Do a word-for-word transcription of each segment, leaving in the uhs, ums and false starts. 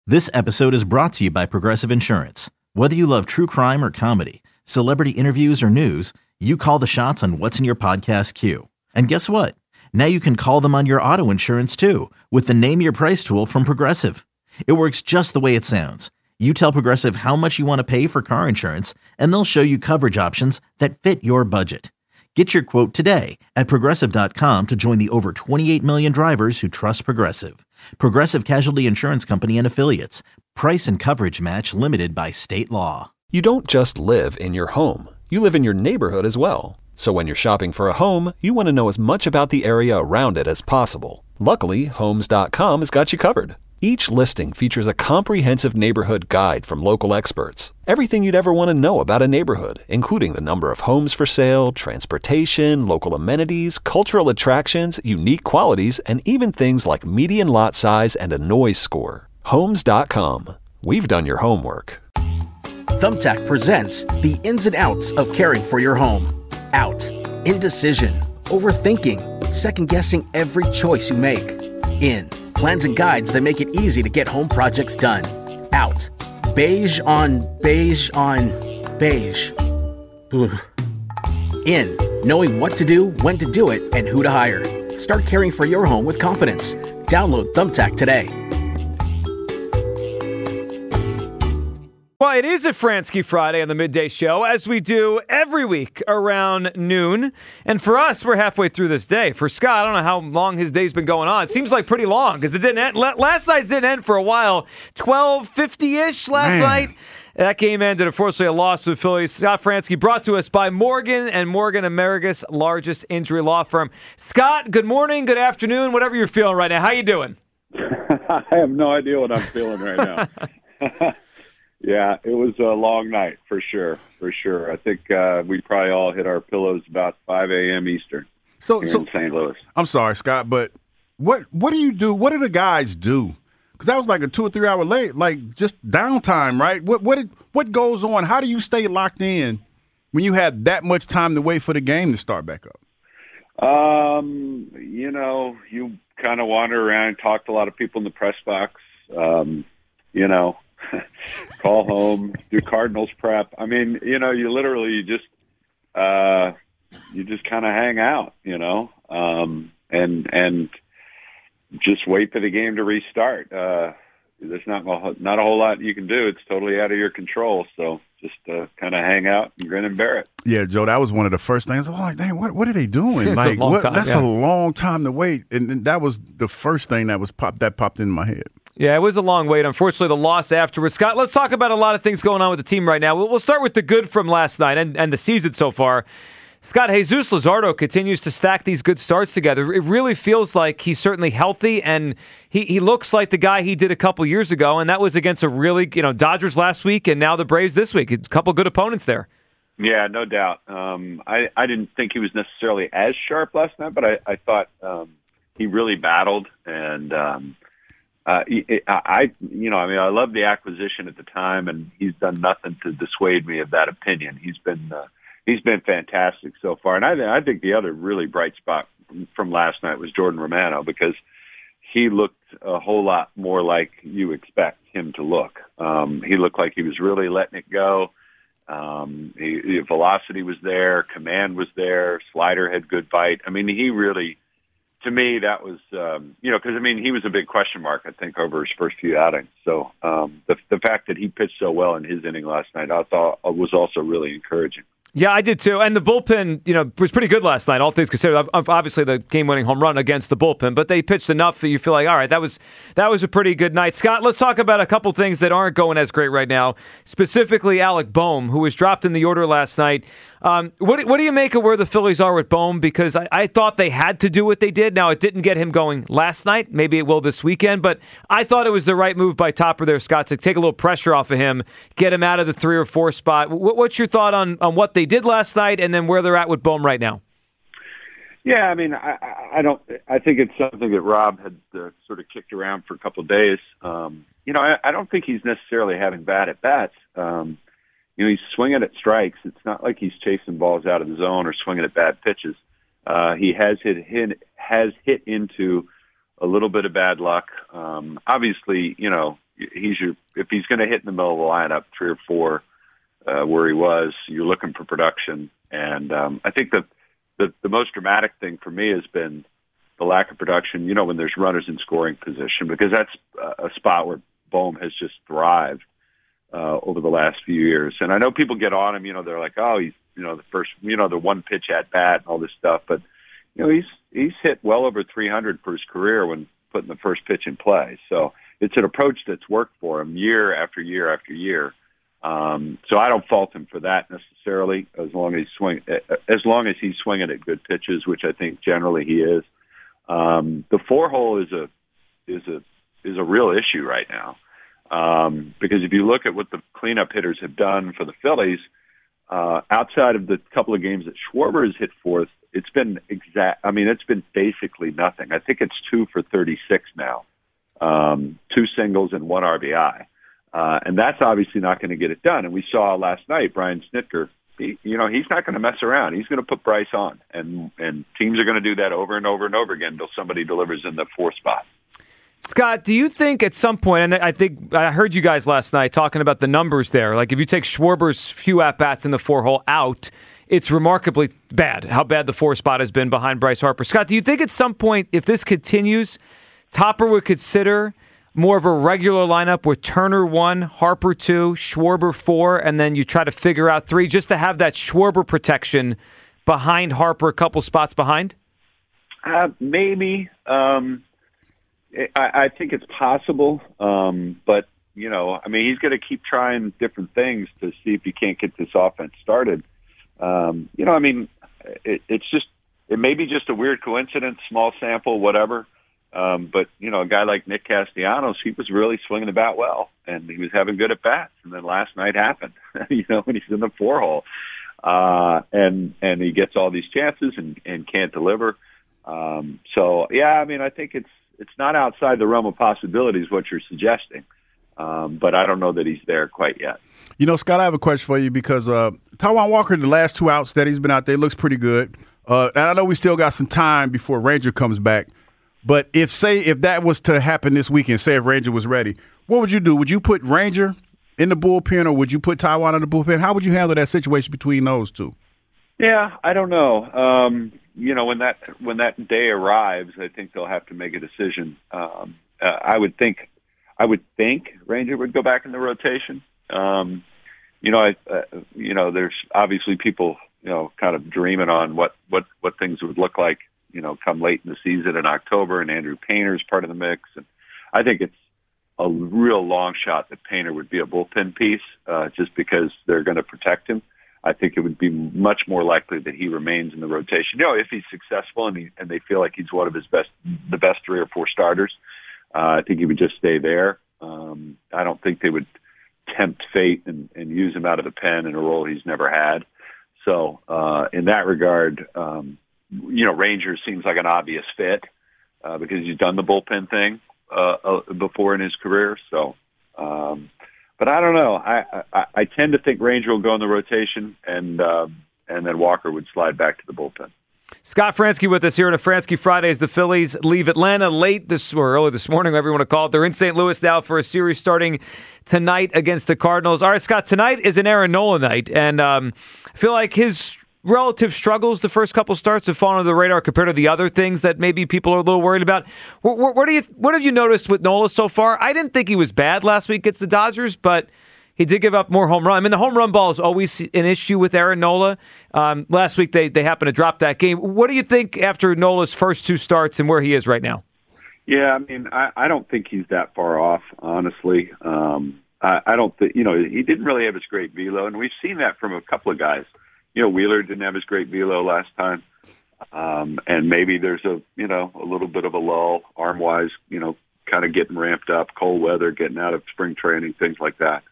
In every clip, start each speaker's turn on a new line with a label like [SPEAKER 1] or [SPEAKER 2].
[SPEAKER 1] This episode is brought to you by Progressive Insurance. Whether you love true crime or comedy, celebrity interviews or news, you call the shots on what's in your podcast queue. And guess what? Now you can call them on your auto insurance too with the Name Your Price tool from Progressive. It works just the way it sounds. You tell Progressive how much you want to pay for car insurance, and they'll show you coverage options that fit your budget. Get your quote today at Progressive dot com to join the over twenty-eight million drivers who trust Progressive. Progressive Casualty Insurance Company and Affiliates. Price and coverage match limited by state law.
[SPEAKER 2] You don't just live in your home. You live in your neighborhood as well. So when you're shopping for a home, you want to know as much about the area around it as possible. Luckily, Homes dot com has got you covered. Each listing features a comprehensive neighborhood guide from local experts. Everything you'd ever want to know about a neighborhood, including the number of homes for sale, transportation, local amenities, cultural attractions, unique qualities, and even things like median lot size and a noise score. Homes dot com. We've done your homework.
[SPEAKER 3] Thumbtack presents the ins and outs of caring for your home. Out. Indecision. Overthinking. Second-guessing every choice you make. In. Plans and guides that make it easy to get home projects done. Out. Beige on beige on beige. Ugh. In. Knowing what to do, when to do it, and who to hire. Start caring for your home with confidence. Download Thumbtack today.
[SPEAKER 4] Well, it is a Fransky Friday on the Midday Show, as we do every week around noon. And for us, we're halfway through this day. For Scott, I don't know how long his day's been going on. It seems like pretty long, because it didn't end. Last night didn't end for a while. twelve fifty-ish last
[SPEAKER 5] Man.
[SPEAKER 4] night. That game ended, unfortunately, a loss to the Phillies. Scott Fransky brought to us by Morgan and Morgan, America's largest injury law firm. Scott, good morning, good afternoon, whatever you're feeling right now. How you doing?
[SPEAKER 6] I have no idea what I'm feeling right now. Yeah, it was a long night for sure, for sure. I think uh, we probably all hit our pillows about five a.m. Eastern
[SPEAKER 5] So,
[SPEAKER 6] here
[SPEAKER 5] so
[SPEAKER 6] in Saint Louis.
[SPEAKER 5] I'm sorry, Scott, but what what do you do? What do the guys do? Because that was like a two or three hour late, like just downtime, right? What what did, what goes on? How do you stay locked in when you had that much time to wait for the game to start back up?
[SPEAKER 6] Um, you know, you kind of wander around, talk to a lot of people in the press box. Um, you know. Call home, do Cardinals prep. I mean, you know, you literally you just uh, you just kind of hang out, you know, um, and and just wait for the game to restart. Uh, there's not not a whole lot you can do. It's totally out of your control. So just uh, kind of hang out and grin and bear it.
[SPEAKER 5] Yeah, Joe, that was one of the first things. I'm like, dang, what what are they doing?
[SPEAKER 4] It's
[SPEAKER 5] like,
[SPEAKER 4] a long
[SPEAKER 5] what,
[SPEAKER 4] time,
[SPEAKER 5] that's
[SPEAKER 4] yeah.
[SPEAKER 5] a long time to wait, and, and that was the first thing that was popped that popped into my head.
[SPEAKER 4] Yeah, it was a long wait. Unfortunately, the loss afterwards. Scott, let's talk about a lot of things going on with the team right now. We'll, we'll start with the good from last night and, and the season so far. Scott, Jesus Luzardo continues to stack these good starts together. It really feels like he's certainly healthy, and he, he looks like the guy he did a couple years ago, and that was against a really, you know, Dodgers last week and now the Braves this week. It's a couple good opponents there.
[SPEAKER 6] Yeah, no doubt. Um, I, I didn't think he was necessarily as sharp last night, but I, I thought um, he really battled, and um, Uh, I, you know, I mean, I love the acquisition at the time, and he's done nothing to dissuade me of that opinion. He's been, uh, he's been fantastic so far, and I, I think the other really bright spot from last night was Jordan Romano, because he looked a whole lot more like you expect him to look. Um, he looked like he was really letting it go. Um, he, the velocity was there, command was there, slider had good bite. I mean, he really. To me, that was, um, you know, because, I mean, he was a big question mark, I think, over his first few outings. So um, the the fact that he pitched so well in his inning last night, I thought was also really encouraging.
[SPEAKER 4] Yeah, I did too. And the bullpen, you know, was pretty good last night, all things considered. Obviously, the game-winning home run against the bullpen, but they pitched enough that you feel like, all right, that was that was a pretty good night. Scott, let's talk about a couple things that aren't going as great right now, specifically Alec Bohm, who was dropped in the order last night. Um, what, what do you make of where the Phillies are with Bohm? Because I, I thought they had to do what they did. Now, it didn't get him going last night. Maybe it will this weekend. But I thought it was the right move by Topper there, Scott, to take a little pressure off of him, get him out of the three or four spot. What, what's your thought on, on what they did last night and then where they're at with Bohm right now?
[SPEAKER 6] Yeah, I mean, I, I don't. I think it's something that Rob had uh, sort of kicked around for a couple of days. Um, you know, I, I don't think he's necessarily having bad at bats. Um, You know, he's swinging at strikes. It's not like he's chasing balls out of the zone or swinging at bad pitches. Uh, he has hit, hit has hit into a little bit of bad luck. Um, obviously, you know, he's your if he's going to hit in the middle of the lineup, three or four uh, where he was, you're looking for production. And um, I think that the the most dramatic thing for me has been the lack of production. You know, when there's runners in scoring position, because that's a spot where Bohm has just thrived uh, over the last few years. And I know people get on him. You know, they're like, oh, he's you know the first, you know, the one pitch at bat and all this stuff, but you know, he's he's hit well over three hundred for his career when putting the first pitch in play. So it's an approach that's worked for him year after year after year. Um, so I don't fault him for that necessarily, as long as he's swing, as long as he's swinging at good pitches, which I think generally he is. Um, the four hole is a is a is a real issue right now, um, because if you look at what the cleanup hitters have done for the Phillies, uh, outside of the couple of games that Schwarber has hit fourth, it's been exact. I mean, it's been basically nothing. I think it's two for thirty-six now, um, two singles and one R B I. Uh, and that's obviously not going to get it done. And we saw last night, Brian Snitker, he, you know, he's not going to mess around. He's going to put Bryce on. And, and teams are going to do that over and over and over again until somebody delivers in the fourth spot.
[SPEAKER 4] Scott, do you think at some point, and I think I heard you guys last night talking about the numbers there, like if you take Schwarber's few at-bats in the four-hole out, it's remarkably bad, how bad the four spot has been behind Bryce Harper. Scott, do you think at some point, if this continues, Topper would consider more of a regular lineup with Turner one, Harper two, Schwarber four, and then you try to figure out three just to have that Schwarber protection behind Harper a couple spots behind?
[SPEAKER 6] Uh, maybe. Um, I, I think it's possible, um, but, you know, I mean, he's going to keep trying different things to see if he can't get this offense started. Um, you know, I mean, it, it's just, it may be just a weird coincidence, small sample, whatever. Um, but, you know, a guy like Nick Castellanos, he was really swinging the bat well, and he was having good at-bats. And then last night happened, you know, when he's in the four-hole. Uh, and and he gets all these chances and, and can't deliver. Um, so, yeah, I mean, I think it's it's not outside the realm of possibilities what you're suggesting. Um, but I don't know that he's there quite yet.
[SPEAKER 5] You know, Scott, I have a question for you because uh, Taijuan Walker, the last two outs that he's been out there, looks pretty good. Uh, and I know we still got some time before Ranger comes back. But if, say, if that was to happen this weekend, say if Ranger was ready, what would you do? Would you put Ranger in the bullpen or would you put Taijuan in the bullpen? How would you handle that situation between those two?
[SPEAKER 6] Yeah, I don't know. Um, you know, when that when that day arrives, I think they'll have to make a decision. Um, uh, I would think, I would think Ranger would go back in the rotation. Um, you know, I, uh, you know, there's obviously people, you know, kind of dreaming on what what what things would look like, you know, come late in the season in October, and Andrew Painter's part of the mix. And I think it's a real long shot that Painter would be a bullpen piece, uh, just because they're going to protect him. I think it would be much more likely that he remains in the rotation. You know, if he's successful and he, and they feel like he's one of his best, the best three or four starters, uh, I think he would just stay there. Um, I don't think they would tempt fate and, and use him out of the pen in a role he's never had. So, uh, in that regard, um, you know, Ranger seems like an obvious fit uh, because he's done the bullpen thing uh, uh, before in his career. So, um, but I don't know. I, I I tend to think Ranger will go in the rotation, and uh, and then Walker would slide back to the bullpen.
[SPEAKER 4] Scott Franzke with us here on a Franzke Fridays. The Phillies leave Atlanta late this or early this morning, whatever you want to call it. They're in Saint Louis now for a series starting tonight against the Cardinals. All right, Scott, tonight is an Aaron Nola night, and um, I feel like his relative struggles the first couple starts have fallen under the radar compared to the other things that maybe people are a little worried about. What, what, what do you what have you noticed with Nola so far? I didn't think he was bad last week against the Dodgers, but he did give up more home run. I mean, the home run ball is always an issue with Aaron Nola. Um, last week, they, they happened to drop that game. What do you think after Nola's first two starts and where he is right now?
[SPEAKER 6] Yeah, I mean, I, I don't think he's that far off, honestly. Um, I, I don't think, you know, he didn't really have his great velo, and we've seen that from a couple of guys. You know, Wheeler didn't have his great velo last time. Um, and maybe there's a, you know, a little bit of a lull, arm-wise, you know, kind of getting ramped up, cold weather, getting out of spring training, things like that.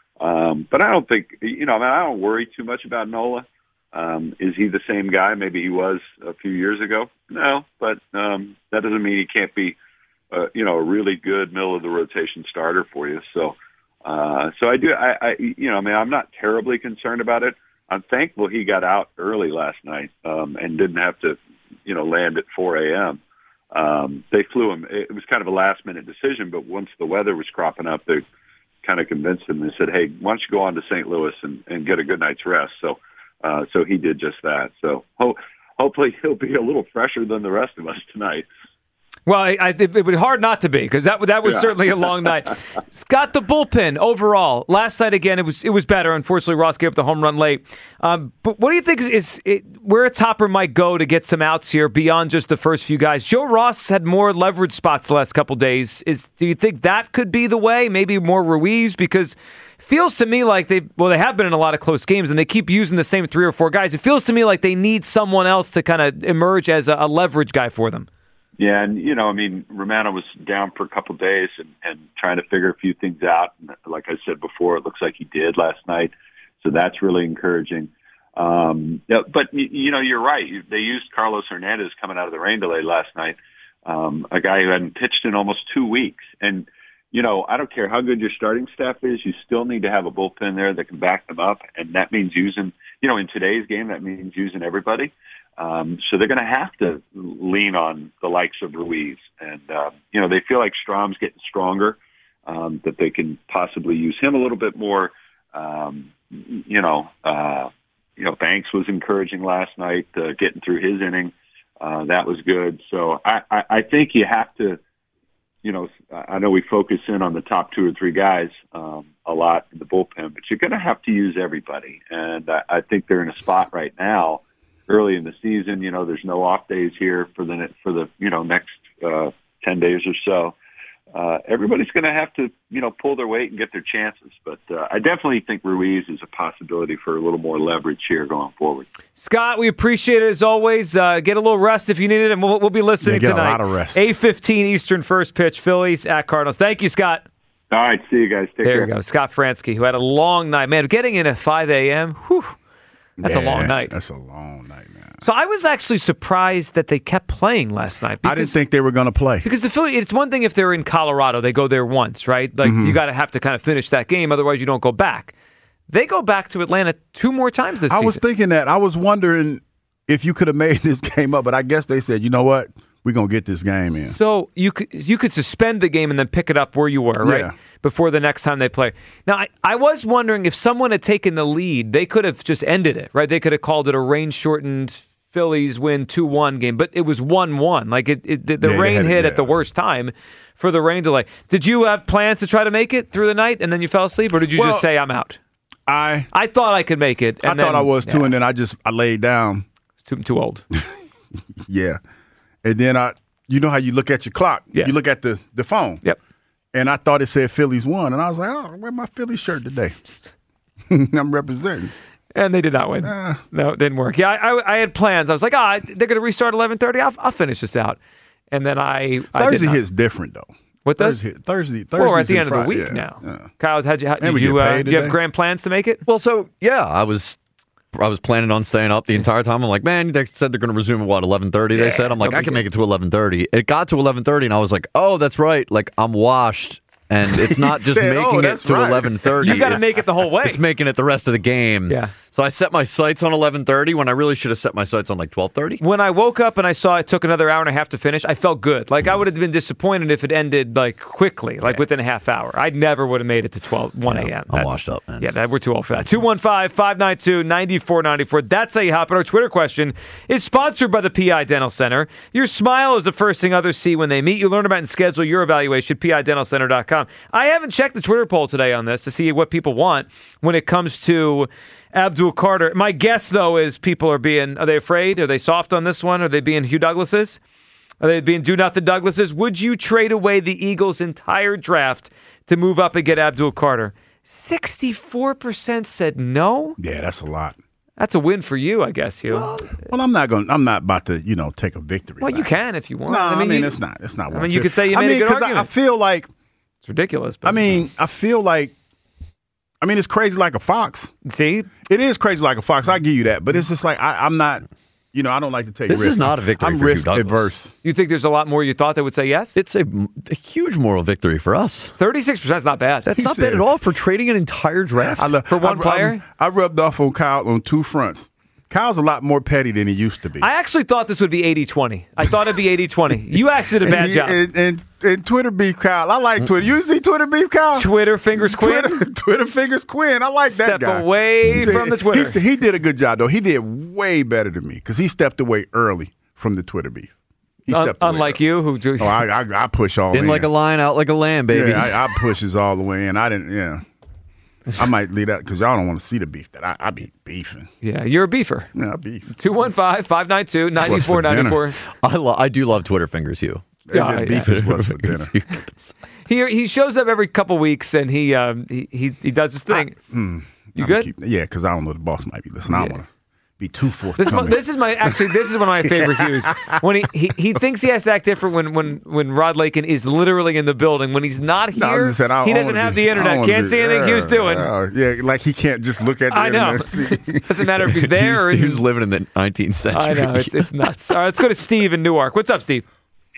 [SPEAKER 6] Um, but I don't think, you know, I mean, I don't worry too much about Nola. Um, is he the same guy maybe he was a few years ago? No, but um, that doesn't mean he can't be, uh, you know, a really good middle-of-the-rotation starter for you. So, uh, so I do, I, I, you know, I mean, I'm not terribly concerned about it. I'm thankful he got out early last night um, and didn't have to, you know, land at four a.m. um, they flew him. It was kind of a last-minute decision, but once the weather was cropping up, they kind of convinced him and said, hey, why don't you go on to Saint Louis and, and get a good night's rest? So uh, so he did just that. So ho- hopefully he'll be a little fresher than the rest of us tonight.
[SPEAKER 4] Well, I, I, it would be hard not to be because that that was
[SPEAKER 6] Yeah.
[SPEAKER 4] certainly a long night. Scott, the bullpen overall last night again it was it was better. Unfortunately, Ross gave up the home run late. Um, but what do you think is, is it, where a topper might go to get some outs here beyond just the first few guys? Joe Ross had more leverage spots the last couple days. Is do you think that could be the way? Maybe more Ruiz because. Feels to me like they well they have been in a lot of close games and they keep using the same three or four guys. It feels to me like they need someone else to kind of emerge as a, a leverage guy for them.
[SPEAKER 6] Yeah, and, you know, I mean, Romano was down for a couple of days and, and trying to figure a few things out. And like I said before, it looks like he did last night. So that's really encouraging. Um, yeah, but, you know, you're right. They used Carlos Hernandez coming out of the rain delay last night, um, a guy who hadn't pitched in almost two weeks. And, you know, I don't care how good your starting staff is, you still need to have a bullpen there that can back them up. And that means using, you know, in today's game, that means using everybody. Um, so they're going to have to lean on the likes of Ruiz. And, uh, you know, they feel like Strom's getting stronger, um, that they can possibly use him a little bit more. Um, you know, uh, you know, Banks was encouraging last night, uh, getting through his inning. Uh, that was good. So I, I, I think you have to, you know, I know we focus in on the top two or three guys um, a lot in the bullpen, but you're going to have to use everybody. And I, I think they're in a spot right now early in the season. You know, there's no off days here for the, for the, you know, next uh, ten days or so. Uh, everybody's going to have to, you know, pull their weight and get their chances. But uh, I definitely think Ruiz is a possibility for a little more leverage here going forward.
[SPEAKER 4] Scott, we appreciate it as always. Uh, get a little rest if you need it, and we'll, we'll be listening
[SPEAKER 5] yeah, get
[SPEAKER 4] tonight.
[SPEAKER 5] a lot of rest.
[SPEAKER 4] eight fifteen Eastern first pitch, Phillies at Cardinals. Thank you, Scott.
[SPEAKER 6] All right, see you guys. Take
[SPEAKER 4] there
[SPEAKER 6] care.
[SPEAKER 4] There you go. Scott Fransky, who had a long night. Man, getting in at five a.m., whew, that's
[SPEAKER 5] yeah,
[SPEAKER 4] a long night.
[SPEAKER 5] That's a long night, man.
[SPEAKER 4] So I was actually surprised that they kept playing last night. Because,
[SPEAKER 5] I didn't think they were going to play.
[SPEAKER 4] Because the Phillies, it's one thing if they're in Colorado, they go there once, right? Like mm-hmm. you got to have to kind of finish that game, otherwise you don't go back. They go back to Atlanta two more times this
[SPEAKER 5] I
[SPEAKER 4] season.
[SPEAKER 5] was thinking that. I was wondering if you could have made this game up, but I guess they said, you know what? We're going to get this game in.
[SPEAKER 4] So you could you could suspend the game and then pick it up where you were, right?
[SPEAKER 5] Yeah.
[SPEAKER 4] Before the next time they play. Now, I, I was wondering if someone had taken the lead, they could have just ended it, right? They could have called it a rain-shortened Phillies win two one game, but it was one one. Like, it, it the, the
[SPEAKER 5] yeah,
[SPEAKER 4] rain
[SPEAKER 5] it,
[SPEAKER 4] hit
[SPEAKER 5] yeah.
[SPEAKER 4] at the worst time for the rain delay. Did you have plans to try to make it through the night and then you fell asleep, or did you
[SPEAKER 5] well,
[SPEAKER 4] just say, I'm out?
[SPEAKER 5] I
[SPEAKER 4] I thought I could make it. And
[SPEAKER 5] I
[SPEAKER 4] then,
[SPEAKER 5] thought I was too,
[SPEAKER 4] yeah,
[SPEAKER 5] and then I just I laid down.
[SPEAKER 4] too, too old.
[SPEAKER 5] Yeah. And then I, you know how you look at your clock?
[SPEAKER 4] Yeah.
[SPEAKER 5] You look at the, the phone.
[SPEAKER 4] Yep.
[SPEAKER 5] And I thought it said Phillies won. And I was like, oh, where's my Phillies shirt today? I'm representing.
[SPEAKER 4] And they did not win.
[SPEAKER 5] Uh,
[SPEAKER 4] no, it didn't work. Yeah, I, I, I had plans. I was like, ah, oh, they're going to restart eleven thirty. I'll, I'll finish this out. And then I, I
[SPEAKER 5] Thursday
[SPEAKER 4] did not.
[SPEAKER 5] hits different, though.
[SPEAKER 4] What does?
[SPEAKER 5] Thursday, Thursday,
[SPEAKER 4] Well, we're at
[SPEAKER 5] Thursdays
[SPEAKER 4] the
[SPEAKER 5] and
[SPEAKER 4] end of the
[SPEAKER 5] Friday,
[SPEAKER 4] week
[SPEAKER 5] yeah,
[SPEAKER 4] now.
[SPEAKER 5] yeah.
[SPEAKER 4] Kyle, how'd you, how,
[SPEAKER 5] And
[SPEAKER 4] did
[SPEAKER 5] we
[SPEAKER 4] you,
[SPEAKER 5] get
[SPEAKER 4] uh,
[SPEAKER 5] paid
[SPEAKER 4] do you have
[SPEAKER 5] today.
[SPEAKER 4] grand plans to make it?
[SPEAKER 7] Well, so yeah, I was I was planning on staying up the entire time. I'm like, man, they said they're going to resume at what eleven thirty. They
[SPEAKER 4] Yeah,
[SPEAKER 7] said I'm like,
[SPEAKER 4] that'll
[SPEAKER 7] I
[SPEAKER 4] be
[SPEAKER 7] can
[SPEAKER 4] good.
[SPEAKER 7] make it to eleven thirty. It got to eleven thirty, and I was like, oh, that's right. Like I'm washed, and it's not just
[SPEAKER 5] said,
[SPEAKER 7] making
[SPEAKER 5] "Oh,
[SPEAKER 7] it
[SPEAKER 5] that's
[SPEAKER 7] to
[SPEAKER 5] right."
[SPEAKER 7] eleven thirty.
[SPEAKER 4] You got to make it the whole way.
[SPEAKER 7] It's making it the rest of the game.
[SPEAKER 4] Yeah.
[SPEAKER 7] So I set my sights on eleven thirty when I really should have set my sights on like twelve thirty.
[SPEAKER 4] When I woke up and I saw it took another hour and a half to finish, I felt good. Like, I would have been disappointed if it ended, like, quickly, like,
[SPEAKER 7] Yeah.
[SPEAKER 4] within a half hour. I never would have made it to twelve, one a.m.
[SPEAKER 7] I'm
[SPEAKER 4] That's-
[SPEAKER 7] washed up, man.
[SPEAKER 4] Yeah, that, we're too old for that. two one five, five nine two, nine four nine four. That's how you hop. And our Twitter question is sponsored by the P I Dental Center. Your smile is the first thing others see when they meet you. Learn about and schedule your evaluation, P I dental center dot com. I haven't checked the Twitter poll today on this to see what people want when it comes to Abdul Carter. My guess, though, is people are being, are they afraid? Are they soft on this one? Are they being Hugh Douglases? Are they being do nothing Douglases? Would you trade away the Eagles' entire draft to move up and get Abdul Carter? sixty-four percent said no.
[SPEAKER 5] Yeah, that's a lot.
[SPEAKER 4] That's a win for you, I guess, Hugh. Well,
[SPEAKER 5] Well, I'm not going. I'm not about to, you know, take a victory.
[SPEAKER 4] you
[SPEAKER 5] back.
[SPEAKER 4] can if you want.
[SPEAKER 5] No, I mean,
[SPEAKER 4] you-
[SPEAKER 5] it's not. It's not.
[SPEAKER 4] I
[SPEAKER 5] one
[SPEAKER 4] mean, you
[SPEAKER 5] to-
[SPEAKER 4] could say you
[SPEAKER 5] I
[SPEAKER 4] made a
[SPEAKER 5] mean,
[SPEAKER 4] good
[SPEAKER 5] 'cause I, I
[SPEAKER 4] argument.
[SPEAKER 5] feel like.
[SPEAKER 4] It's ridiculous. But
[SPEAKER 5] I mean, I feel like. I mean, it's crazy like a fox.
[SPEAKER 4] see,
[SPEAKER 5] It is crazy like a fox. I give you that, but it's just like I, I'm not. You know, I don't like to take
[SPEAKER 7] This
[SPEAKER 5] risks.
[SPEAKER 7] is not a victory
[SPEAKER 5] I'm
[SPEAKER 7] for Hugh
[SPEAKER 5] risk
[SPEAKER 7] Douglas.
[SPEAKER 5] adverse.
[SPEAKER 4] you think there's a lot more you thought that would say yes?
[SPEAKER 7] It's a, a huge moral victory for us.
[SPEAKER 4] thirty-six percent is not bad.
[SPEAKER 7] That's
[SPEAKER 5] He
[SPEAKER 7] not
[SPEAKER 5] said-
[SPEAKER 7] bad at all for trading an entire draft.
[SPEAKER 5] I love,
[SPEAKER 4] For one
[SPEAKER 5] I,
[SPEAKER 4] player?
[SPEAKER 5] I, I rubbed off on Kyle on two fronts. Kyle's a lot more petty than he used to be.
[SPEAKER 4] I actually thought this would be eighty twenty. I thought it'd be eighty twenty. You actually did a bad
[SPEAKER 5] and,
[SPEAKER 4] job.
[SPEAKER 5] And, and, and Twitter beef Kyle. I like Twitter. You see Twitter beef Kyle?
[SPEAKER 4] Twitter fingers Quinn.
[SPEAKER 5] Twitter, Twitter fingers Quinn. I like that
[SPEAKER 4] Step
[SPEAKER 5] guy.
[SPEAKER 4] away from the Twitter.
[SPEAKER 5] He, he did a good job, though. He did way better than me because he stepped away early from the Twitter beef. He
[SPEAKER 4] Un-
[SPEAKER 5] stepped away
[SPEAKER 4] unlike
[SPEAKER 5] early.
[SPEAKER 4] you, who do
[SPEAKER 5] Oh, I, I, I push all
[SPEAKER 7] In
[SPEAKER 5] in.
[SPEAKER 7] like a lion, out like a lamb, baby.
[SPEAKER 5] Yeah, I, I pushes all the way in. I didn't, yeah. I might leave that because y'all don't want to see the beef that I, I be beefing.
[SPEAKER 4] Yeah, you're a beefer.
[SPEAKER 5] Yeah, I beef.
[SPEAKER 4] two one five, five nine two, nine four nine four.
[SPEAKER 7] I, lo- I do love Twitter fingers, Hugh.
[SPEAKER 4] Yeah,
[SPEAKER 5] And then
[SPEAKER 4] yeah.
[SPEAKER 5] beef is what's for dinner.
[SPEAKER 4] He he shows up every couple weeks and he um he he, he does his thing.
[SPEAKER 5] I, mm,
[SPEAKER 4] you
[SPEAKER 5] I'm
[SPEAKER 4] good?
[SPEAKER 5] Keep, yeah, because I don't know the boss might be listening. I
[SPEAKER 4] Yeah.
[SPEAKER 5] don't want to be too
[SPEAKER 4] This is, my,
[SPEAKER 5] forthcoming.
[SPEAKER 4] this is my actually this is one of my favorite cues when he, he he thinks he has to act different when when when Rod Lakin is literally in the building when he's not
[SPEAKER 5] No, I'm
[SPEAKER 4] here
[SPEAKER 5] just saying, I don't
[SPEAKER 4] he doesn't
[SPEAKER 5] wanna
[SPEAKER 4] have
[SPEAKER 5] be-
[SPEAKER 4] the
[SPEAKER 5] I don't
[SPEAKER 4] internet
[SPEAKER 5] wanna
[SPEAKER 4] can't
[SPEAKER 5] be-
[SPEAKER 4] see anything
[SPEAKER 5] yeah,
[SPEAKER 4] Hugh's doing.
[SPEAKER 5] uh, yeah, like he can't just look at the
[SPEAKER 4] I know
[SPEAKER 5] internet.
[SPEAKER 4] doesn't matter if he's there or
[SPEAKER 7] He was
[SPEAKER 4] he's,
[SPEAKER 7] living in the nineteenth century.
[SPEAKER 4] I know it's it's nuts. All right, let's go to Steve in Newark. What's up, Steve?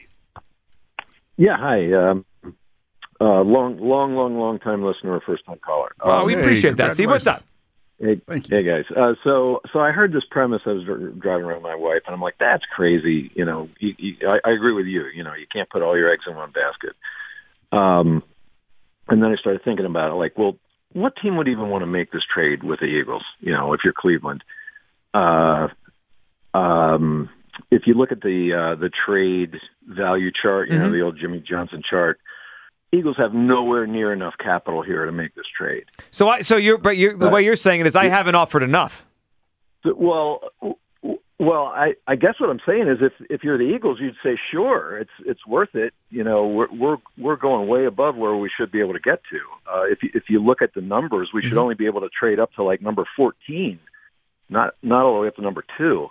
[SPEAKER 8] Yeah, hi. Um, uh, long, long, long, long time listener, first time caller.
[SPEAKER 4] Oh,
[SPEAKER 8] Um,
[SPEAKER 4] we
[SPEAKER 5] hey,
[SPEAKER 4] appreciate that, Steve. What's up?
[SPEAKER 8] Hey,
[SPEAKER 5] Thank you.
[SPEAKER 8] hey guys. Uh, so, so I heard this premise. I was dr- driving around with my wife, and I'm like, "That's crazy." You know, you, you, I, I agree with you. You know, you can't put all your eggs in one basket. Um, and then I started thinking about it. Like, well, what team would even want to make this trade with the Eagles? You know, if you're Cleveland, uh, um, if you look at the uh, the trade value chart, you
[SPEAKER 4] Mm-hmm.
[SPEAKER 8] know, the old Jimmy Johnson chart. Eagles have nowhere near enough capital here to make this trade.
[SPEAKER 4] So I so you're but you're, the way you're saying it is I haven't offered enough.
[SPEAKER 8] So, well, w- well, I, I guess what I'm saying is if if you're the Eagles, you'd say sure, it's it's worth it. You know, we're we're we're going way above where we should be able to get to. Uh, if you, if you look at the numbers, we should
[SPEAKER 4] Mm-hmm.
[SPEAKER 8] only be able to trade up to like number fourteen, not not all the way up to number two.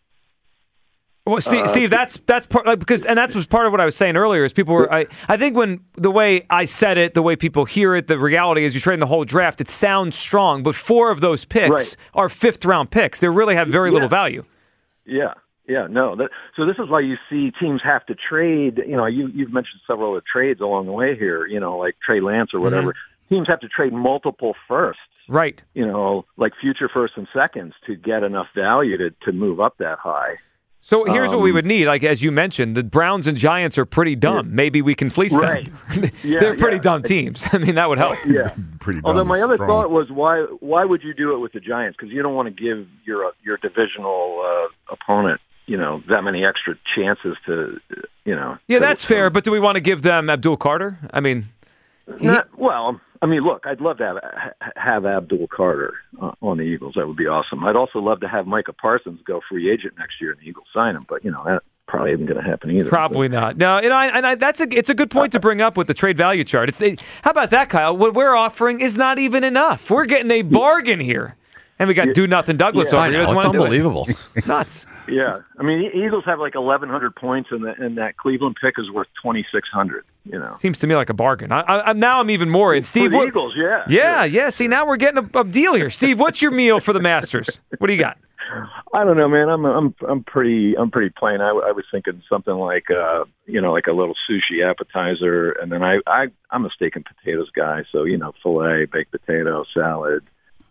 [SPEAKER 4] Well, Steve,
[SPEAKER 8] Uh,
[SPEAKER 4] Steve, that's that's part like, because, and that's was part of what I was saying earlier. Is people were, I, I think when the way I said it, the way people hear it, the reality is you trade in the whole draft. It sounds strong, but four of those picks
[SPEAKER 8] Right.
[SPEAKER 4] are fifth round picks. They really have very
[SPEAKER 8] Yeah.
[SPEAKER 4] little value.
[SPEAKER 8] Yeah, yeah, no. That, so this is why you see teams have to trade. You know, you, you've mentioned several of the trades along the way here. You know, like Trey Lance or whatever.
[SPEAKER 4] Mm-hmm.
[SPEAKER 8] Teams have to trade multiple firsts.
[SPEAKER 4] Right.
[SPEAKER 8] You know, like future firsts and seconds to get enough value to to move up that high.
[SPEAKER 4] So here's what we
[SPEAKER 8] Um,
[SPEAKER 4] would need. Like as you mentioned, the Browns and Giants are pretty dumb. Maybe we can fleece
[SPEAKER 8] Right.
[SPEAKER 4] them.
[SPEAKER 8] Yeah,
[SPEAKER 4] They're pretty
[SPEAKER 8] yeah.
[SPEAKER 4] dumb teams. I mean, that would help.
[SPEAKER 8] Yeah.
[SPEAKER 5] Pretty.
[SPEAKER 8] Although
[SPEAKER 5] dumb
[SPEAKER 8] my
[SPEAKER 5] is
[SPEAKER 8] other
[SPEAKER 5] strong.
[SPEAKER 8] thought was why why would you do it with the Giants? Because you don't want to give your your divisional uh, opponent you know that many extra chances to you know.
[SPEAKER 4] Yeah,
[SPEAKER 8] to-
[SPEAKER 4] that's fair. But do we want to give them Abdul Carter? I mean,
[SPEAKER 8] Not, well, I mean, look, I'd love to have ha- have Abdul Carter uh, on the Eagles. That would be awesome. I'd also love to have Micah Parsons go free agent next year and the Eagles sign him. But you know that probably isn't going to happen either.
[SPEAKER 4] probably not. No, you know, I, and I, that's a it's a good point to bring up with the trade value chart. It's they, how about that, Kyle? What we're offering is not even enough. We're getting a bargain here, and we got do nothing Douglas
[SPEAKER 8] Yeah.
[SPEAKER 4] over
[SPEAKER 7] I
[SPEAKER 4] here.
[SPEAKER 7] know,
[SPEAKER 4] Doesn't
[SPEAKER 7] it's
[SPEAKER 4] wanna do it.
[SPEAKER 7] unbelievable.
[SPEAKER 4] Nuts.
[SPEAKER 8] Yeah, I mean, the Eagles have like eleven hundred points, and, the, and that Cleveland pick is worth twenty six hundred. You know,
[SPEAKER 4] Seems to me like a bargain. I, I, I'm now I'm even more in. Steve,
[SPEAKER 8] for the
[SPEAKER 4] what-
[SPEAKER 8] Eagles, yeah,
[SPEAKER 4] yeah, yeah. See, now we're getting a, a deal here. Steve, what's your meal for the Masters? What do you got?
[SPEAKER 8] I don't know, man. I'm I'm I'm pretty I'm pretty plain. I, I was thinking something like uh you know like a little sushi appetizer, and then I I I'm a steak and potatoes guy, so you know fillet, baked potato, salad,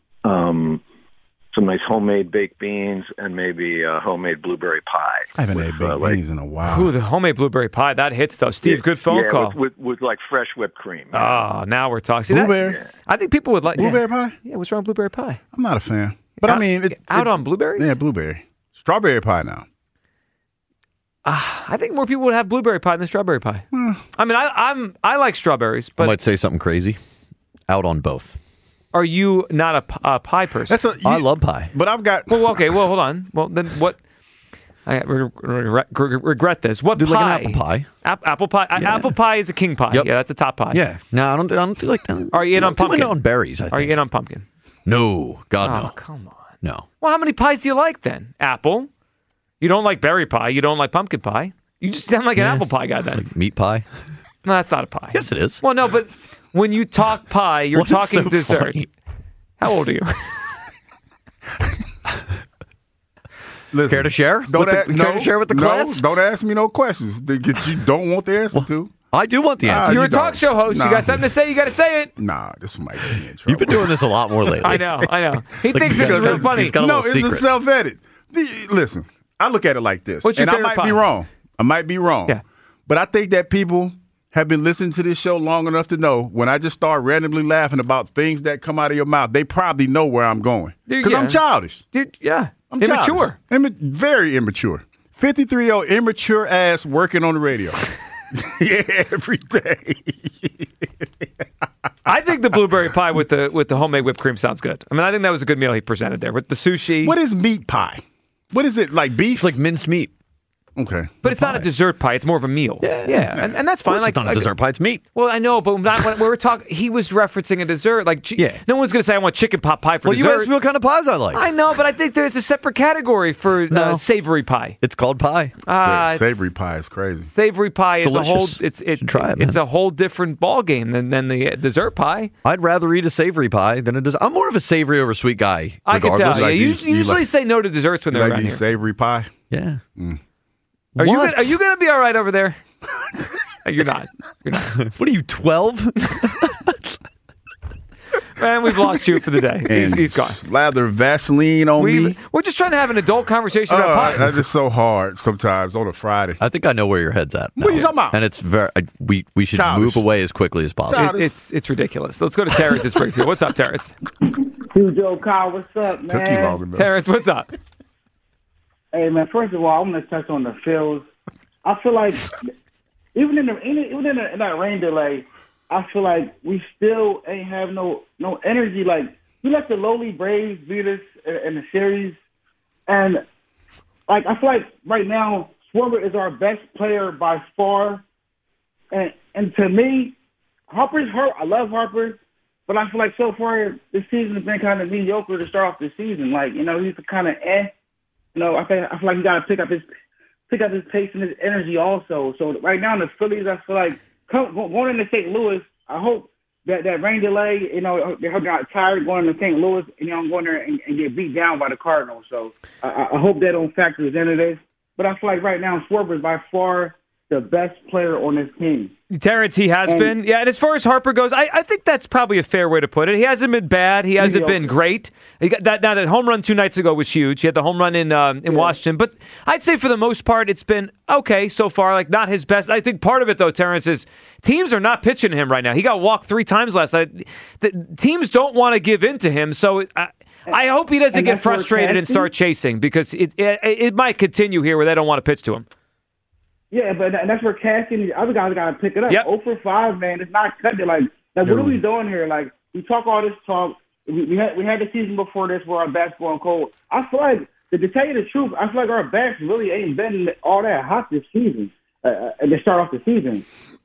[SPEAKER 8] um, some nice homemade baked beans, and maybe a homemade blueberry pie.
[SPEAKER 5] I haven't
[SPEAKER 8] with,
[SPEAKER 5] had baked
[SPEAKER 8] uh, like-
[SPEAKER 5] beans in a while.
[SPEAKER 4] Ooh, the homemade blueberry pie. That hits though. Steve, good phone
[SPEAKER 8] yeah,
[SPEAKER 4] call.
[SPEAKER 8] with, with with like fresh whipped cream.
[SPEAKER 4] Oh, now we're talking. See, that-
[SPEAKER 5] Blueberry.
[SPEAKER 4] I think people would like
[SPEAKER 5] Blueberry
[SPEAKER 4] yeah.
[SPEAKER 5] pie?
[SPEAKER 4] Yeah, what's wrong with blueberry pie?
[SPEAKER 5] I'm not a fan. But
[SPEAKER 4] Out-
[SPEAKER 5] I mean, it,
[SPEAKER 4] out
[SPEAKER 5] it-
[SPEAKER 4] on blueberries?
[SPEAKER 5] Yeah, blueberry. Strawberry pie now.
[SPEAKER 4] I think more people would have blueberry pie than strawberry pie. I mean, I, I'm I like strawberries,
[SPEAKER 7] I
[SPEAKER 4] but
[SPEAKER 7] might say something crazy. Out on both.
[SPEAKER 4] are you not a, p- a pie person?
[SPEAKER 5] That's a.
[SPEAKER 7] I
[SPEAKER 5] you-
[SPEAKER 7] love pie.
[SPEAKER 5] But I've got.
[SPEAKER 4] Well, okay. Well, hold on. Well, then what? I re- regret, regret this. What
[SPEAKER 7] Dude,
[SPEAKER 4] pie?
[SPEAKER 7] like an apple pie.
[SPEAKER 4] Ap- apple pie. Uh,
[SPEAKER 7] Yeah.
[SPEAKER 4] Apple pie is a king pie.
[SPEAKER 7] Yep.
[SPEAKER 4] Yeah, that's a top pie.
[SPEAKER 7] Yeah. No, I don't. I don't do like that.
[SPEAKER 4] Are you in
[SPEAKER 7] I'm
[SPEAKER 4] on
[SPEAKER 7] too into
[SPEAKER 4] pumpkin?
[SPEAKER 7] on berries? I think.
[SPEAKER 4] Are you in on pumpkin?
[SPEAKER 7] No. God
[SPEAKER 4] Oh,
[SPEAKER 7] no.
[SPEAKER 4] come on.
[SPEAKER 7] No.
[SPEAKER 4] Well, how many pies do you like then? Apple. You don't like berry pie. You don't like pumpkin pie. You just sound like an
[SPEAKER 7] Yeah.
[SPEAKER 4] apple pie guy then.
[SPEAKER 7] Like meat pie.
[SPEAKER 4] No, that's not a pie.
[SPEAKER 7] Yes, it is.
[SPEAKER 4] Well, no, but when you talk pie, you're
[SPEAKER 7] What is
[SPEAKER 4] talking
[SPEAKER 7] so
[SPEAKER 4] dessert.
[SPEAKER 7] funny?
[SPEAKER 4] How old are you?
[SPEAKER 5] Listen,
[SPEAKER 7] Care to share?
[SPEAKER 5] Don't
[SPEAKER 7] With the-
[SPEAKER 5] a-
[SPEAKER 7] care
[SPEAKER 5] no,
[SPEAKER 7] to share with the
[SPEAKER 5] no,
[SPEAKER 7] class?
[SPEAKER 5] Don't ask me no questions that you don't want the answer to.
[SPEAKER 7] I do want the
[SPEAKER 5] Nah,
[SPEAKER 7] answer.
[SPEAKER 4] You're
[SPEAKER 5] you
[SPEAKER 4] a talk
[SPEAKER 5] don't.
[SPEAKER 4] show host.
[SPEAKER 5] Nah.
[SPEAKER 4] You got something to say, you got to say it.
[SPEAKER 5] Nah, this might get me in trouble.
[SPEAKER 7] You've been doing this a lot more lately.
[SPEAKER 4] I know, I know. He
[SPEAKER 7] Like,
[SPEAKER 4] thinks
[SPEAKER 7] he's
[SPEAKER 4] this is
[SPEAKER 7] got-
[SPEAKER 4] real funny.
[SPEAKER 7] he's got a
[SPEAKER 5] no,
[SPEAKER 7] little
[SPEAKER 5] it's
[SPEAKER 7] secret.
[SPEAKER 5] a self-edit. The- Listen, I look at it like this.
[SPEAKER 4] What's your
[SPEAKER 5] and I
[SPEAKER 4] favorite
[SPEAKER 5] might
[SPEAKER 4] pie?
[SPEAKER 5] be wrong. I might be wrong.
[SPEAKER 4] Yeah.
[SPEAKER 5] But I think that people have been listening to this show long enough to know when I just start randomly laughing about things that come out of your mouth, they probably know where I'm going. Because
[SPEAKER 4] Yeah.
[SPEAKER 5] I'm childish.
[SPEAKER 4] Dude, yeah.
[SPEAKER 5] I'm
[SPEAKER 4] Immature.
[SPEAKER 5] childish. Imma- very immature. fifty-three-year-old immature ass working on the radio. Yeah, every day.
[SPEAKER 4] I think the blueberry pie with the with the homemade whipped cream sounds good. I mean, I think that was a good meal he presented there with the sushi.
[SPEAKER 5] What is meat pie? What is it, like beef?
[SPEAKER 7] It's like minced meat.
[SPEAKER 5] Okay.
[SPEAKER 4] but it's not a dessert pie. It's more of a meal. Yeah, yeah. And, and that's
[SPEAKER 7] Of
[SPEAKER 4] fine.
[SPEAKER 7] course
[SPEAKER 4] Like
[SPEAKER 7] it's not a
[SPEAKER 4] like-
[SPEAKER 7] dessert pie. It's meat.
[SPEAKER 4] Well, I know, but not when we were talking. He was referencing a dessert. Like, chi-
[SPEAKER 7] Yeah.
[SPEAKER 4] no one's going to say I want chicken pot pie for
[SPEAKER 7] Well, you
[SPEAKER 4] dessert.
[SPEAKER 7] asked me what kind of pies I like.
[SPEAKER 4] I know, but I think there's a separate category for uh,
[SPEAKER 7] No.
[SPEAKER 4] savory pie.
[SPEAKER 7] It's called pie.
[SPEAKER 4] Uh, it's-
[SPEAKER 5] Savory pie is crazy.
[SPEAKER 4] Savory pie is a whole.
[SPEAKER 7] Delicious.
[SPEAKER 4] It's it,
[SPEAKER 7] Should try it,
[SPEAKER 4] It's
[SPEAKER 7] man.
[SPEAKER 4] a whole different ball game than than the uh, dessert pie.
[SPEAKER 7] I'd rather eat a savory pie than a dessert. I'm more of a savory over sweet guy.
[SPEAKER 4] I can
[SPEAKER 7] regardless.
[SPEAKER 4] tell.
[SPEAKER 5] Like
[SPEAKER 4] yeah, you,
[SPEAKER 5] these-
[SPEAKER 4] you
[SPEAKER 5] you
[SPEAKER 4] usually
[SPEAKER 5] like-
[SPEAKER 4] say no to desserts when
[SPEAKER 5] You
[SPEAKER 4] they're
[SPEAKER 5] like
[SPEAKER 4] around
[SPEAKER 5] these
[SPEAKER 4] here.
[SPEAKER 5] savory pie?
[SPEAKER 7] Yeah.
[SPEAKER 4] Are you
[SPEAKER 7] What?
[SPEAKER 4] gonna, are you going to be all right over there? You're not. You're not.
[SPEAKER 7] What are you, twelve?
[SPEAKER 4] Man, we've lost you for the day. He's,
[SPEAKER 5] And
[SPEAKER 4] he's gone.
[SPEAKER 5] Lather Vaseline on
[SPEAKER 4] We,
[SPEAKER 5] me.
[SPEAKER 4] we're just trying to have an adult conversation
[SPEAKER 5] Oh,
[SPEAKER 4] about
[SPEAKER 5] that
[SPEAKER 4] pies.
[SPEAKER 5] is so hard sometimes on a Friday.
[SPEAKER 7] I think I know where your head's at.
[SPEAKER 5] What are you
[SPEAKER 7] now.
[SPEAKER 5] talking about?
[SPEAKER 7] And it's very. I, we we should
[SPEAKER 5] Childish.
[SPEAKER 7] move away as quickly as possible.
[SPEAKER 4] It- it's it's ridiculous. Let's go to Terrence in Springfield. What's up, Terrence?
[SPEAKER 9] Joe Kyle, what's up, man?
[SPEAKER 5] Took you long enough.
[SPEAKER 4] Terrence, what's up?
[SPEAKER 9] Hey, man, first of all, I'm going to touch on the Phils. I feel like even in the even in, the, in that rain delay, I feel like we still ain't have no no energy. Like we let the lowly Braves beat us in, in the series, and like I feel like right now Schwarber is our best player by far, and and to me, Harper's hurt. I love Harper, but I feel like so far this season has been kind of mediocre to start off the season. Like you know he's kind of eh. You know I think I feel like he got to pick up his. pick up his pace and his energy also. So right now in the Phillies, I feel like come, going into Saint Louis, I hope that that rain delay, you know, they're not tired going into Saint Louis, and you know, going there and, and get beat down by the Cardinals. So I, I hope that don't factor into this. But I feel like right now Schwarber is by far the best player on this team.
[SPEAKER 4] Terrence, he has
[SPEAKER 9] And-
[SPEAKER 4] been. Yeah, and as far as Harper goes, I, I think that's probably a fair way to put it. He hasn't been bad. He hasn't been great. He got that, now, that home run two nights ago was huge. He had the home run in um, in Washington. But I'd say for the most part, it's been okay so far. Like, not his best. I think part of it, though, Terrence, is teams are not pitching to him right now. He got walked three times last night. The, teams don't want to give in to him. So I, I hope he doesn't
[SPEAKER 9] And
[SPEAKER 4] get
[SPEAKER 9] that's where
[SPEAKER 4] frustrated and
[SPEAKER 9] Cassie-
[SPEAKER 4] start chasing because it, it, it might continue here where they don't want to pitch to him.
[SPEAKER 9] Yeah, but and that's where Cassie and the other guys got to pick it up.
[SPEAKER 4] Yep.
[SPEAKER 9] oh for five, man. It's not cutting it. Like, like what are we doing here? Like, we talk all this talk. We, we had we had the season before this where our bats going cold. I feel like, to, to tell you the truth, I feel like our bats really ain't been all that hot this season uh, uh, to start off the season.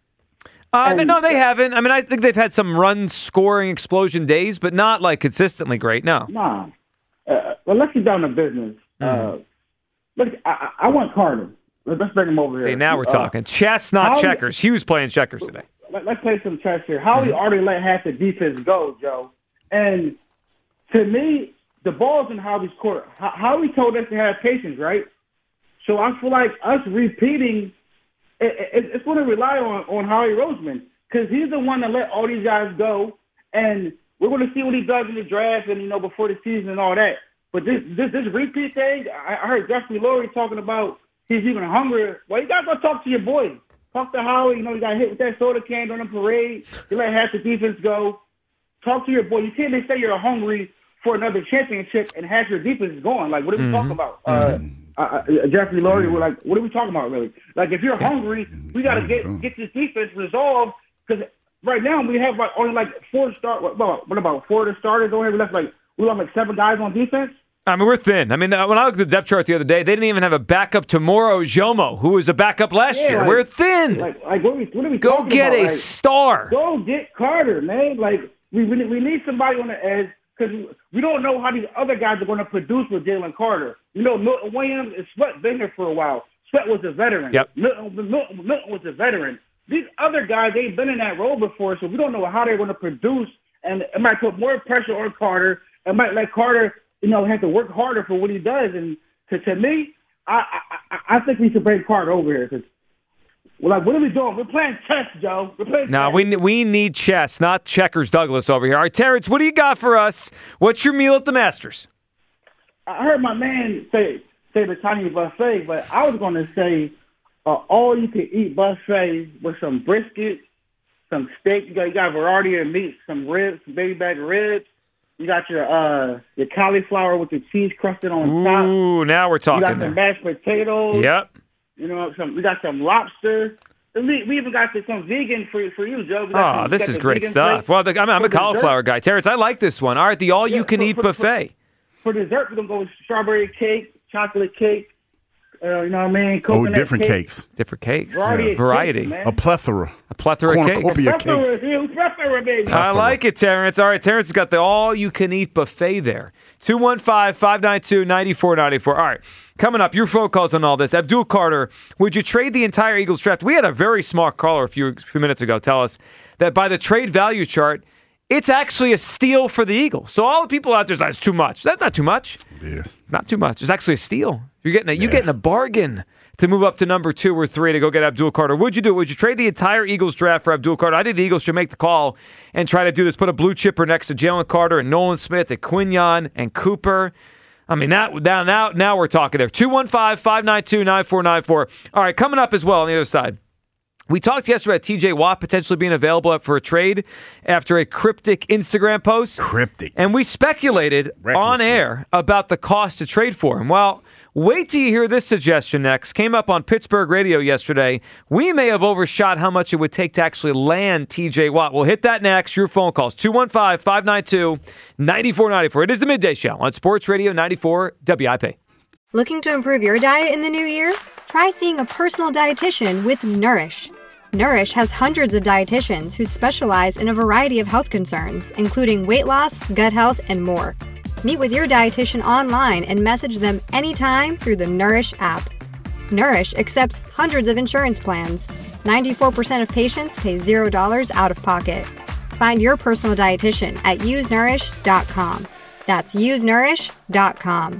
[SPEAKER 4] Uh,
[SPEAKER 9] And-
[SPEAKER 4] no, they haven't. I mean, I think they've had some run-scoring explosion days, but not like consistently great. No.
[SPEAKER 9] Nah. Uh, well, let's get down to business. Uh, look, I, I I want Carter. Let's let's bring him over here.
[SPEAKER 4] See, now we're
[SPEAKER 9] Uh,
[SPEAKER 4] talking. Chess, not
[SPEAKER 9] how-
[SPEAKER 4] checkers. He was playing checkers today.
[SPEAKER 9] let, let's play some chess here. How we already let half the defense go, Joe. And to me, the ball's in Howie's court. How, Howie told us to have patience, right? So I feel like us repeating, it, it, it's going to rely on, on Howie Roseman because he's the one that let all these guys go. And we're going to see what he does in the draft and, you know, before the season and all that. But this this, this repeat thing, I, I heard Jeffrey Lurie talking about he's even hungrier. Well, you got to go talk to your boy. Talk to Howie. You know, you got hit with that soda can during the parade. You let half the defense go. Talk to your boy. You can't just say you're hungry for another championship and half your defense is gone. Like, what are we talking about? Uh, uh, uh, Jeffrey Lurie, we're like, what are we talking about, really? Like, if you're hungry, we got to get get this defense resolved because right now we have like only like four start. What about what about four of the starters over here? We left like we left like seven guys on defense.
[SPEAKER 4] I mean, we're thin. I mean, uh, when I looked at the depth chart the other day, they didn't even have a backup to Moro Jomo, who was a backup last
[SPEAKER 9] Yeah,
[SPEAKER 4] year.
[SPEAKER 9] like-
[SPEAKER 4] we're thin.
[SPEAKER 9] Like, like what are we, what are we
[SPEAKER 4] Go
[SPEAKER 9] talking
[SPEAKER 4] get
[SPEAKER 9] about?
[SPEAKER 4] a
[SPEAKER 9] Like,
[SPEAKER 4] star.
[SPEAKER 9] Go get Carter, man. Like we we, we need somebody on the edge because we don't know how these other guys are going to produce with Jalen Carter. You know, Milton Williams and Sweat been here for a while. Sweat was a veteran.
[SPEAKER 4] Yep.
[SPEAKER 9] Milton, Milton, Milton was a veteran. These other guys, they've been in that role before, so we don't know how they're going to produce, and it might put more pressure on Carter. It might let Carter, you know, have to work harder for what he does. And to, to me, I, I I think we should bring Carter over here because Well, like, what are we doing? We're playing chess, Joe. We're playing
[SPEAKER 4] No,
[SPEAKER 9] chess.
[SPEAKER 4] we we need chess, not checkers, Douglas over here. All right, Terrence, what do you got for us? What's your meal at the Masters?
[SPEAKER 9] I heard my man say say the Chinese buffet, but I was going to say uh, all you can eat buffet with some brisket, some steak. You got, you got a variety of meats, some ribs, some baby back ribs. You got your uh your cauliflower with the cheese crusted on top.
[SPEAKER 4] Ooh, now we're talking.
[SPEAKER 9] You got
[SPEAKER 4] there.
[SPEAKER 9] some mashed potatoes.
[SPEAKER 4] Yep.
[SPEAKER 9] You know, some we got some lobster. And we, we even got the, some vegan for for you, Joe. We got
[SPEAKER 4] Oh,
[SPEAKER 9] some,
[SPEAKER 4] this
[SPEAKER 9] got
[SPEAKER 4] is
[SPEAKER 9] the
[SPEAKER 4] great
[SPEAKER 9] vegan
[SPEAKER 4] stuff.
[SPEAKER 9] plate.
[SPEAKER 4] Well, the, I'm, I'm a
[SPEAKER 9] For dessert-
[SPEAKER 4] cauliflower guy. Terrence, I like this one. All right, the all-you-can-eat
[SPEAKER 9] for- for-
[SPEAKER 4] buffet.
[SPEAKER 9] For dessert, we're gonna go with strawberry cake, chocolate cake. Uh, you know what I mean?
[SPEAKER 5] Oh,
[SPEAKER 9] Coconut
[SPEAKER 5] different
[SPEAKER 9] cake.
[SPEAKER 5] cakes.
[SPEAKER 4] Different cakes.
[SPEAKER 9] Variety. of
[SPEAKER 4] Variety.
[SPEAKER 9] cakes, man.
[SPEAKER 5] A plethora.
[SPEAKER 4] A plethora of cakes.
[SPEAKER 5] Cornucopia
[SPEAKER 9] Plethora,
[SPEAKER 5] cakes.
[SPEAKER 9] you plethora, baby.
[SPEAKER 4] I like it, Terrence. All right, Terrence has got the all-you-can-eat buffet there. two one five, five nine two, nine four nine four. All right, coming up, your phone calls on all this. Abdul Carter, would you trade the entire Eagles draft? We had a very smart caller a few, few minutes ago tell us that by the trade value chart, it's actually a steal for the Eagles. So all the people out there say it's too much. That's not too much.
[SPEAKER 5] Yeah.
[SPEAKER 4] Not too much. It's actually a steal. You're getting a, you're
[SPEAKER 5] Yeah.
[SPEAKER 4] getting a bargain to move up to number two or three to go get Abdul Carter. Would you do it? Would you trade the entire Eagles draft for Abdul Carter? I think the Eagles should make the call and try to do this. Put a blue chipper next to Jalen Carter and Nolan Smith and Quinyon and Cooper. I mean, now, now, now, now we're talking there. two one five, five nine two, nine four nine four. All right, coming up as well on the other side. We talked yesterday about T J Watt potentially being available for a trade after a cryptic Instagram post.
[SPEAKER 5] Cryptic.
[SPEAKER 4] And we speculated
[SPEAKER 5] Reckless.
[SPEAKER 4] on air about the cost to trade for him. Well, wait till you hear this suggestion next. Came up on Pittsburgh radio yesterday. We may have overshot how much it would take to actually land T J Watt. We'll hit that next. Your phone calls, two one five, five nine two, nine four nine four. It is the Midday Show on Sports Radio ninety-four W I P.
[SPEAKER 10] Looking to improve your diet in the new year? Try seeing a personal dietitian with Nourish. Nourish has hundreds of dietitians who specialize in a variety of health concerns, including weight loss, gut health, and more. Meet with your dietitian online and message them anytime through the Nourish app. Nourish accepts hundreds of insurance plans. ninety-four percent of patients pay zero dollars out of pocket. Find your personal dietitian at use nourish dot com. That's use nourish dot com.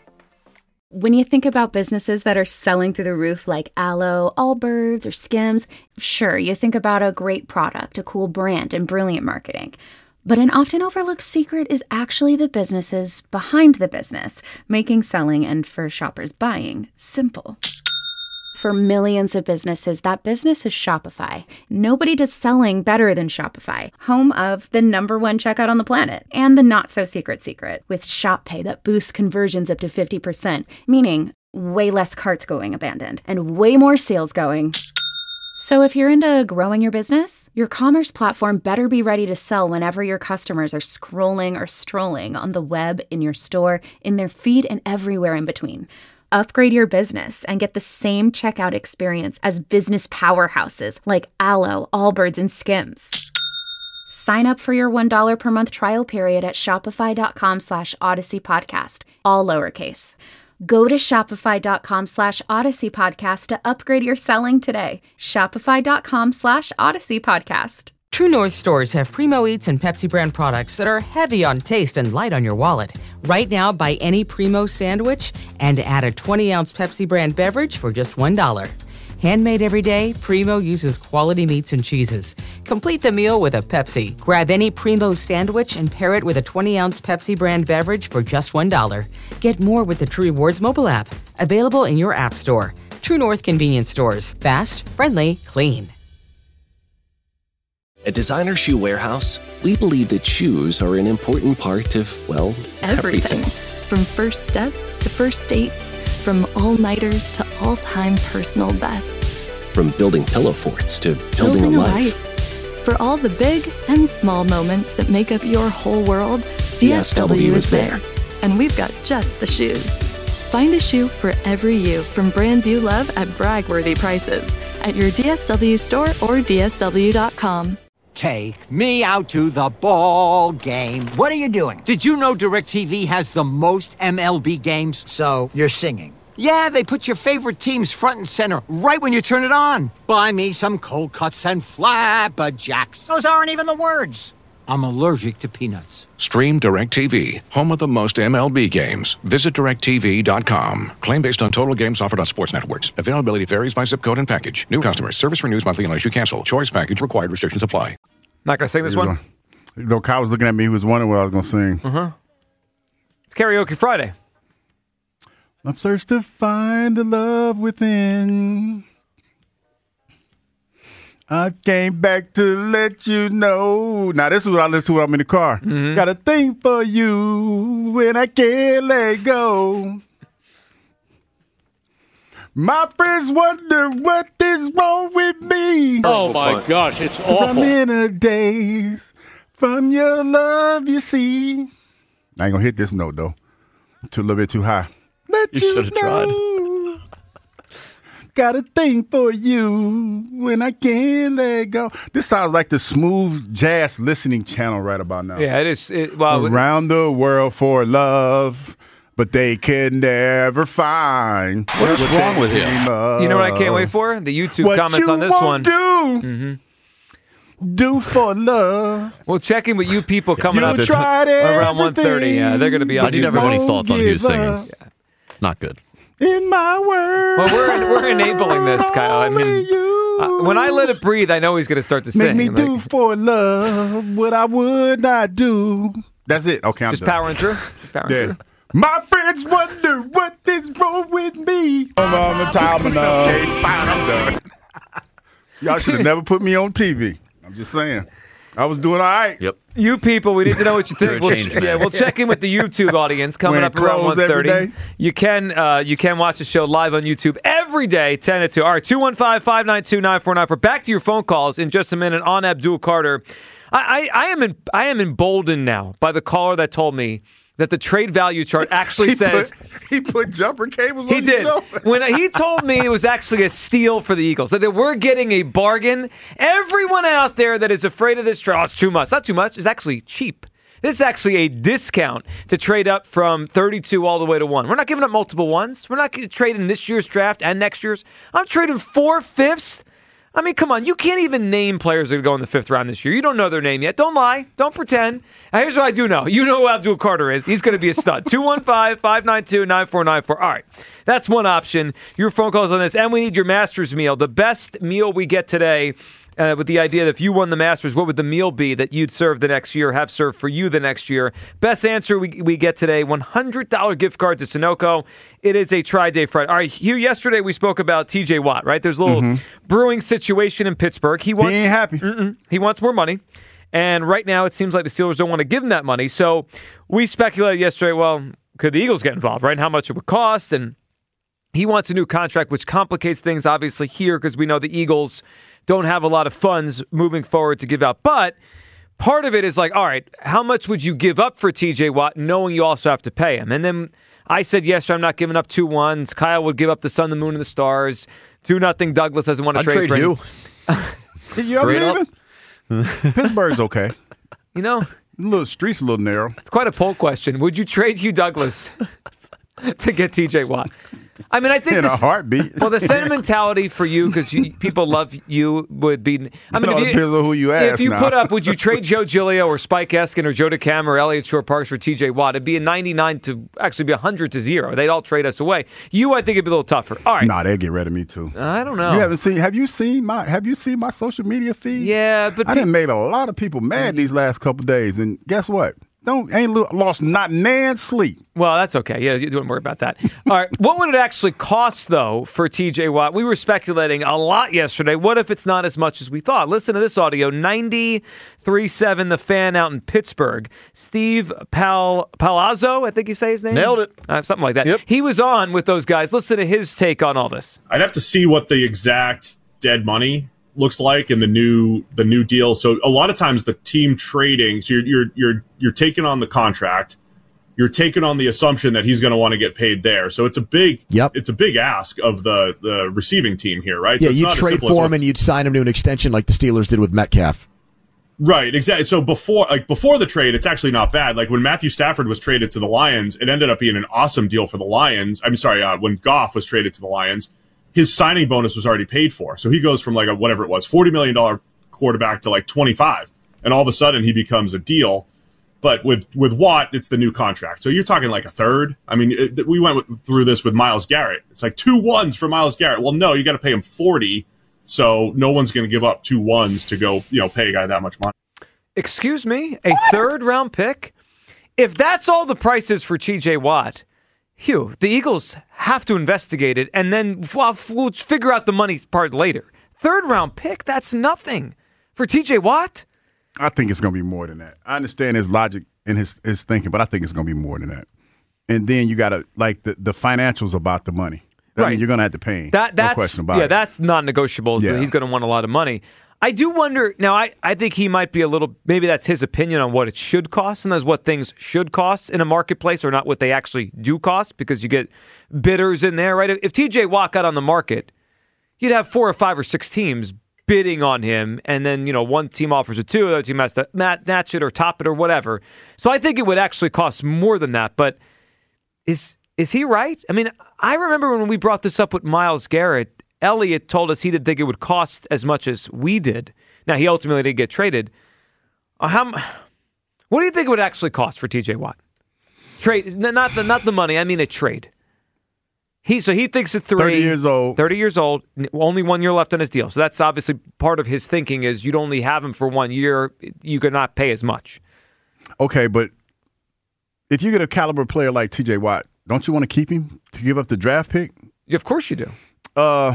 [SPEAKER 11] When you think about businesses that are selling through the roof like Aloe, Allbirds, or Skims, sure, you think about a great product, a cool brand, and brilliant marketing. But an often overlooked secret is actually the businesses behind the business, making selling and, for shoppers, buying simple. For millions of businesses, that business is Shopify. Nobody does selling better than Shopify, home of the number one checkout on the planet, and the not-so-secret secret, with Shop Pay that boosts conversions up to fifty percent, meaning way less carts going abandoned, and way more sales going. So if you're into growing your business, your commerce platform better be ready to sell whenever your customers are scrolling or strolling on the web, in your store, in their feed, and everywhere in between. Upgrade your business and get the same checkout experience as business powerhouses like Aloe, Allbirds, and Skims. Sign up for your one dollar per month trial period at shopify.com slash Odyssey Podcast, all lowercase. Go to shopify.com slash Odyssey Podcast to upgrade your selling today. Shopify.com slash Odyssey Podcast.
[SPEAKER 12] True North stores have Primo Eats and Pepsi brand products that are heavy on taste and light on your wallet. Right now, buy any Primo sandwich and add a twenty ounce Pepsi brand beverage for just one dollar. Handmade every day, Primo uses quality meats and cheeses. Complete the meal with a Pepsi. Grab any Primo sandwich and pair it with a twenty ounce Pepsi brand beverage for just one dollar. Get more with the True Rewards mobile app. Available in your app store. True North Convenience Stores. Fast, friendly, clean.
[SPEAKER 13] At Designer Shoe Warehouse, we believe that shoes are an important part of, well, everything.
[SPEAKER 14] everything. From first steps to first dates, from all-nighters to all-time personal bests.
[SPEAKER 13] From building pillow forts to building,
[SPEAKER 14] Building
[SPEAKER 13] a
[SPEAKER 14] a
[SPEAKER 13] life.
[SPEAKER 14] life. For all the big and small moments that make up your whole world, D S W is there. And we've got just the shoes. Find a shoe for every you from brands you love at brag-worthy prices at your D S W store or D S W dot com.
[SPEAKER 15] Take me out to the ball game. What are you doing? Did you know DirecTV has the most M L B games? So, you're singing? Yeah, they put your favorite teams front and center right when you turn it on. Buy me some cold cuts and flapjacks. Those aren't even the words. I'm allergic to peanuts.
[SPEAKER 16] Stream DirecTV, home of the most M L B games. Visit direct T V dot com. Claim based on total games offered on sports networks. Availability varies by zip code and package. New customers. Service renews monthly unless you cancel. Choice package required. Restrictions apply.
[SPEAKER 4] Not going to sing this one?
[SPEAKER 5] You know, Kyle was looking at me. He was wondering what I was going to sing.
[SPEAKER 4] Uh-huh. It's Karaoke Friday.
[SPEAKER 5] I've searched to find the love within. I came back to let you know. Now, this is what I listen to when I'm in the car.
[SPEAKER 4] Mm-hmm.
[SPEAKER 5] Got a thing for you when I can't let go. My friends wonder what is wrong with me.
[SPEAKER 17] Oh, my gosh, it's
[SPEAKER 5] 'Cause
[SPEAKER 17] awful.
[SPEAKER 5] I'm in a daze from your love, you see. I ain't gonna hit this note, though. Too, a little bit too high. Let
[SPEAKER 7] You
[SPEAKER 5] you
[SPEAKER 7] should have
[SPEAKER 5] know.
[SPEAKER 7] tried.
[SPEAKER 5] Got a thing for you when I can't let go. This sounds like the smooth jazz listening channel right about now.
[SPEAKER 4] Yeah, it is. It, well,
[SPEAKER 5] Around the world for love, but they can never find.
[SPEAKER 7] What is wrong
[SPEAKER 5] they
[SPEAKER 7] with you?
[SPEAKER 5] dream of.
[SPEAKER 4] You know what I can't wait for? The YouTube
[SPEAKER 5] What
[SPEAKER 4] comments
[SPEAKER 5] you
[SPEAKER 4] on this
[SPEAKER 5] won't
[SPEAKER 4] one.
[SPEAKER 5] do,
[SPEAKER 4] Mm-hmm.
[SPEAKER 5] do for love.
[SPEAKER 4] We'll check in with you people coming
[SPEAKER 5] You
[SPEAKER 4] up
[SPEAKER 5] tried
[SPEAKER 4] around one thirty. Yeah, they're going to be on
[SPEAKER 7] I need
[SPEAKER 4] YouTube.
[SPEAKER 7] everybody's thoughts on who he's
[SPEAKER 5] give
[SPEAKER 7] singing.
[SPEAKER 5] up.
[SPEAKER 7] Yeah. It's not good.
[SPEAKER 5] In my world.
[SPEAKER 4] Well, we're we're enabling this, Kyle. I mean, uh, when I let it breathe, I know he's going to start to
[SPEAKER 5] Make
[SPEAKER 4] sing.
[SPEAKER 5] me
[SPEAKER 4] Like,
[SPEAKER 5] do for love what I would not do. That's it. Okay, I'm
[SPEAKER 4] just
[SPEAKER 5] done.
[SPEAKER 4] powering through. Just powering
[SPEAKER 5] Yeah.
[SPEAKER 4] through.
[SPEAKER 5] My friends wonder what is wrong with me. I'm the time enough. Okay, fine, I'm done. Y'all should have never put me on T V. I'm just saying. I was doing all right.
[SPEAKER 7] Yep.
[SPEAKER 4] You people, we need to know what you
[SPEAKER 7] You're
[SPEAKER 4] think.
[SPEAKER 7] a
[SPEAKER 4] We'll,
[SPEAKER 7] change
[SPEAKER 4] yeah,
[SPEAKER 7] man.
[SPEAKER 4] we'll check in with the YouTube audience coming
[SPEAKER 5] Wearing
[SPEAKER 4] up around
[SPEAKER 5] clothes
[SPEAKER 4] one thirty.
[SPEAKER 5] every day.
[SPEAKER 4] You can uh, you can watch the show live on YouTube every day, ten to two. All right, two one five, five nine two, nine four nine four. Back to your phone calls in just a minute on Abdul Carter. I, I, I am in, I am emboldened now by the caller that told me that the trade value chart actually
[SPEAKER 5] he
[SPEAKER 4] says
[SPEAKER 5] put, he put jumper cables
[SPEAKER 4] he
[SPEAKER 5] on
[SPEAKER 4] did.
[SPEAKER 5] the show.
[SPEAKER 4] When he told me it was actually a steal for the Eagles, that we're getting a bargain. Everyone out there that is afraid of this trade, oh, it's too much. Not too much. It's actually cheap. This is actually a discount to trade up from thirty-two all the way to one. We're not giving up multiple ones. We're not trading this year's draft and next year's. I'm trading four fifths. I mean, come on. You can't even name players that are going in the fifth round this year. You don't know their name yet. Don't lie. Don't pretend. Now, here's what I do know. You know who Abdul Carter is. He's going to be a stud. two one five, five nine two, nine four nine four. All right. That's one option. Your phone calls on this. And we need your Masters meal. The best meal we get today, uh, with the idea that if you won the Masters, what would the meal be that you'd serve the next year, have served for you the next year? Best answer we, we get today, one hundred dollars gift card to Sunoco. It is a Tri-Day Friday. All right, Hugh, yesterday we spoke about T J Watt, right? There's a little
[SPEAKER 5] Mhm.
[SPEAKER 4] brewing situation in Pittsburgh. He wants,
[SPEAKER 5] He ain't happy.
[SPEAKER 4] Mm-mm. He wants more money. And right now it seems like the Steelers don't want to give him that money. So we speculated yesterday, well, could the Eagles get involved, right? And how much it would cost. And he wants a new contract, which complicates things obviously here because we know the Eagles don't have a lot of funds moving forward to give out. But part of it is like, all right, how much would you give up for T J Watt knowing you also have to pay him? And then I said, yes, I'm not giving up two ones. Kyle would give up the sun, the moon, and the stars. Two nothing. Douglas doesn't want to
[SPEAKER 7] I'd
[SPEAKER 4] trade,
[SPEAKER 7] trade
[SPEAKER 4] for
[SPEAKER 7] you.
[SPEAKER 5] You
[SPEAKER 7] Straight up.
[SPEAKER 5] leaving? Pittsburgh's okay.
[SPEAKER 4] You know,
[SPEAKER 5] A little street's a little narrow.
[SPEAKER 4] it's quite a poll question. Would you trade Hugh Douglas to get T J Watt? I mean, I think
[SPEAKER 5] In a
[SPEAKER 4] this,
[SPEAKER 5] heartbeat.
[SPEAKER 4] well, the sentimentality for you because you, people love you would be. I mean,
[SPEAKER 5] It all
[SPEAKER 4] if you,
[SPEAKER 5] depends on who you ask
[SPEAKER 4] if you
[SPEAKER 5] now.
[SPEAKER 4] put up, would you trade Joe Giglio or Spike Eskin or Joe DeCam or Elliott Shore Parks for T J Watt? It'd be a ninety-nine to actually be a hundred to zero. They'd all trade us away. You, I think, it'd be a little tougher. All right,
[SPEAKER 5] Nah, they'll get rid of me too.
[SPEAKER 4] I don't know.
[SPEAKER 5] You haven't seen? Have you seen my? Have you seen my social media feed?
[SPEAKER 4] Yeah, but
[SPEAKER 5] I
[SPEAKER 4] pe-
[SPEAKER 5] done made a lot of people mad these last couple days, and guess what? Don't ain't lo- lost not nan sleep.
[SPEAKER 4] Well, that's okay. Yeah, you don't worry about that. All right. What would it actually cost, though, for T J Watt? We were speculating a lot yesterday. What if it's not as much as we thought? Listen to this audio. ninety-three point seven The Fan out in Pittsburgh. Steve Pal- Palazzo, I think you say his name?
[SPEAKER 7] Nailed it.
[SPEAKER 4] Uh, something like that.
[SPEAKER 7] Yep.
[SPEAKER 4] He was on with those guys. Listen to his take on all this.
[SPEAKER 18] I'd have to see what the exact dead money looks like in the new the new deal. So a lot of times the team trading, so you're you're you're you're taking on the contract, you're taking on the assumption that he's going to want to get paid there. So it's a big
[SPEAKER 19] Yep.
[SPEAKER 18] it's a big ask of the the receiving team here, right?
[SPEAKER 19] Yeah,
[SPEAKER 18] so it's
[SPEAKER 19] you
[SPEAKER 18] not as
[SPEAKER 19] trade
[SPEAKER 18] simple as
[SPEAKER 19] for
[SPEAKER 18] what-
[SPEAKER 19] him and you'd sign him to an extension like the Steelers did with Metcalf.
[SPEAKER 18] Right, exactly. So before, like before the trade, it's actually not bad. Like when Matthew Stafford was traded to the Lions, it ended up being an awesome deal for the Lions. I'm sorry, uh, when Goff was traded to the Lions, his signing bonus was already paid for. So he goes from like a whatever it was, forty million dollars quarterback to like twenty-five. and all of a sudden he becomes a deal. But with, with Watt, it's the new contract. So you're talking like a third. I mean, it, we went with, through this with Myles Garrett. It's like two ones for Myles Garrett. Well, no, you got to pay him forty. So no one's going to give up two ones to go, you know, pay a guy that much money.
[SPEAKER 4] Excuse me, a third round pick? If that's all the price is for T J Watt, Hugh, the Eagles have to investigate it, and then well, we'll figure out the money part later. Third round pick? That's nothing for T J Watt.
[SPEAKER 5] I think it's going to be more than that. I understand his logic and his, his thinking, but I think it's going to be more than that. And then you got to, like, the, the financials about the money. I
[SPEAKER 4] Right.
[SPEAKER 5] mean, you're going to have to pay him.
[SPEAKER 4] That, that's,
[SPEAKER 5] no question about
[SPEAKER 4] yeah,
[SPEAKER 5] it.
[SPEAKER 4] that's non-negotiable.
[SPEAKER 5] Yeah.
[SPEAKER 4] He's going to want a lot of money. I do wonder, now, I, I think he might be a little, maybe that's his opinion on what it should cost, and that's what things should cost in a marketplace or not what they actually do cost, because you get bidders in there, right? If T J Watt got on the market, you'd have four or five or six teams bidding on him, and then, you know, one team offers a two, the other team has to match it or top it or whatever. So I think it would actually cost more than that, but is is he right? I mean, I remember when we brought this up with Myles Garrett, Elliott told us he didn't think it would cost as much as we did. Now, he ultimately didn't get traded. Uh, how, what do you think it would actually cost for T J Watt? Trade, not the, not the money, I mean a trade. He So he thinks at three.
[SPEAKER 5] thirty years old.
[SPEAKER 4] thirty years old, only one year left on his deal. So that's obviously part of his thinking is you'd only have him for one year. You could not pay as much.
[SPEAKER 5] Okay, but if you get a caliber player like T J Watt, don't you want to keep him to give up the draft pick?
[SPEAKER 4] Of course you do.
[SPEAKER 5] Uh,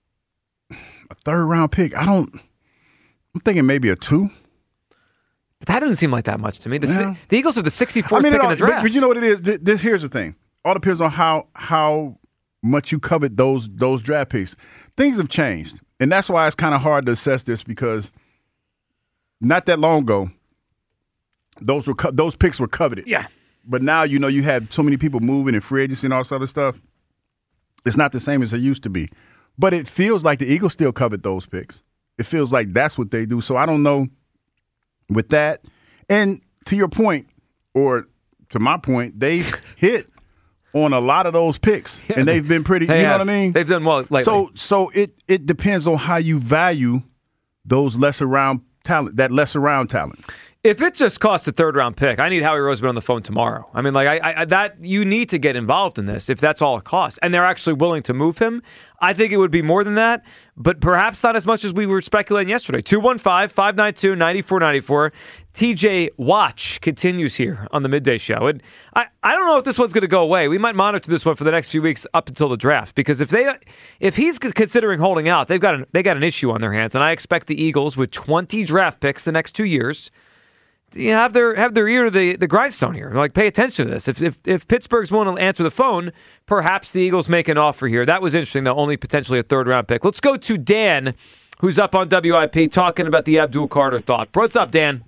[SPEAKER 5] a third round pick. I don't. I'm thinking maybe a two.
[SPEAKER 4] But that doesn't seem like that much to me. The,
[SPEAKER 5] Yeah.
[SPEAKER 4] the Eagles have the sixty-fourth
[SPEAKER 5] I mean,
[SPEAKER 4] pick
[SPEAKER 5] it
[SPEAKER 4] in
[SPEAKER 5] all,
[SPEAKER 4] the draft.
[SPEAKER 5] But you know what it is? Th- this, here's the thing. All depends on how how much you covet those those draft picks. Things have changed, and that's why it's kind of hard to assess this because not that long ago, those were co- those picks were coveted.
[SPEAKER 4] Yeah.
[SPEAKER 5] But now you know you have so many people moving and free agency and all this other stuff. It's not the same as it used to be. But it feels like the Eagles still covet those picks. It feels like that's what they do. So I don't know with that. And to your point, or to my point, they've hit on a lot of those picks.
[SPEAKER 4] Yeah,
[SPEAKER 5] and they've been pretty,
[SPEAKER 4] they
[SPEAKER 5] you know
[SPEAKER 4] have.
[SPEAKER 5] what I mean?
[SPEAKER 4] They've done well lately.
[SPEAKER 5] So so it it depends on how you value those lesser round talent, that lesser round talent.
[SPEAKER 4] If it just costs a third round pick, I need Howie Roseman on the phone tomorrow. I mean, like I, I that you need to get involved in this if that's all it costs, and they're actually willing to move him. I think it would be more than that, but perhaps not as much as we were speculating yesterday. two one five, five nine two, nine four nine four. T J Watch continues here on the Midday Show, and I, I don't know if this one's going to go away. We might monitor this one for the next few weeks up until the draft, because if they if he's considering holding out, they've got an, they got an issue on their hands, and I expect the Eagles with twenty draft picks the next two years. You know, have their have their ear to the, the grindstone here. Like, pay attention to this. If, if if Pittsburgh's willing to answer the phone, perhaps the Eagles make an offer here. That was interesting, though. Only potentially a third round pick. Let's go to Dan, who's up on W I P talking about the Abdul Carter thought. What's up, Dan?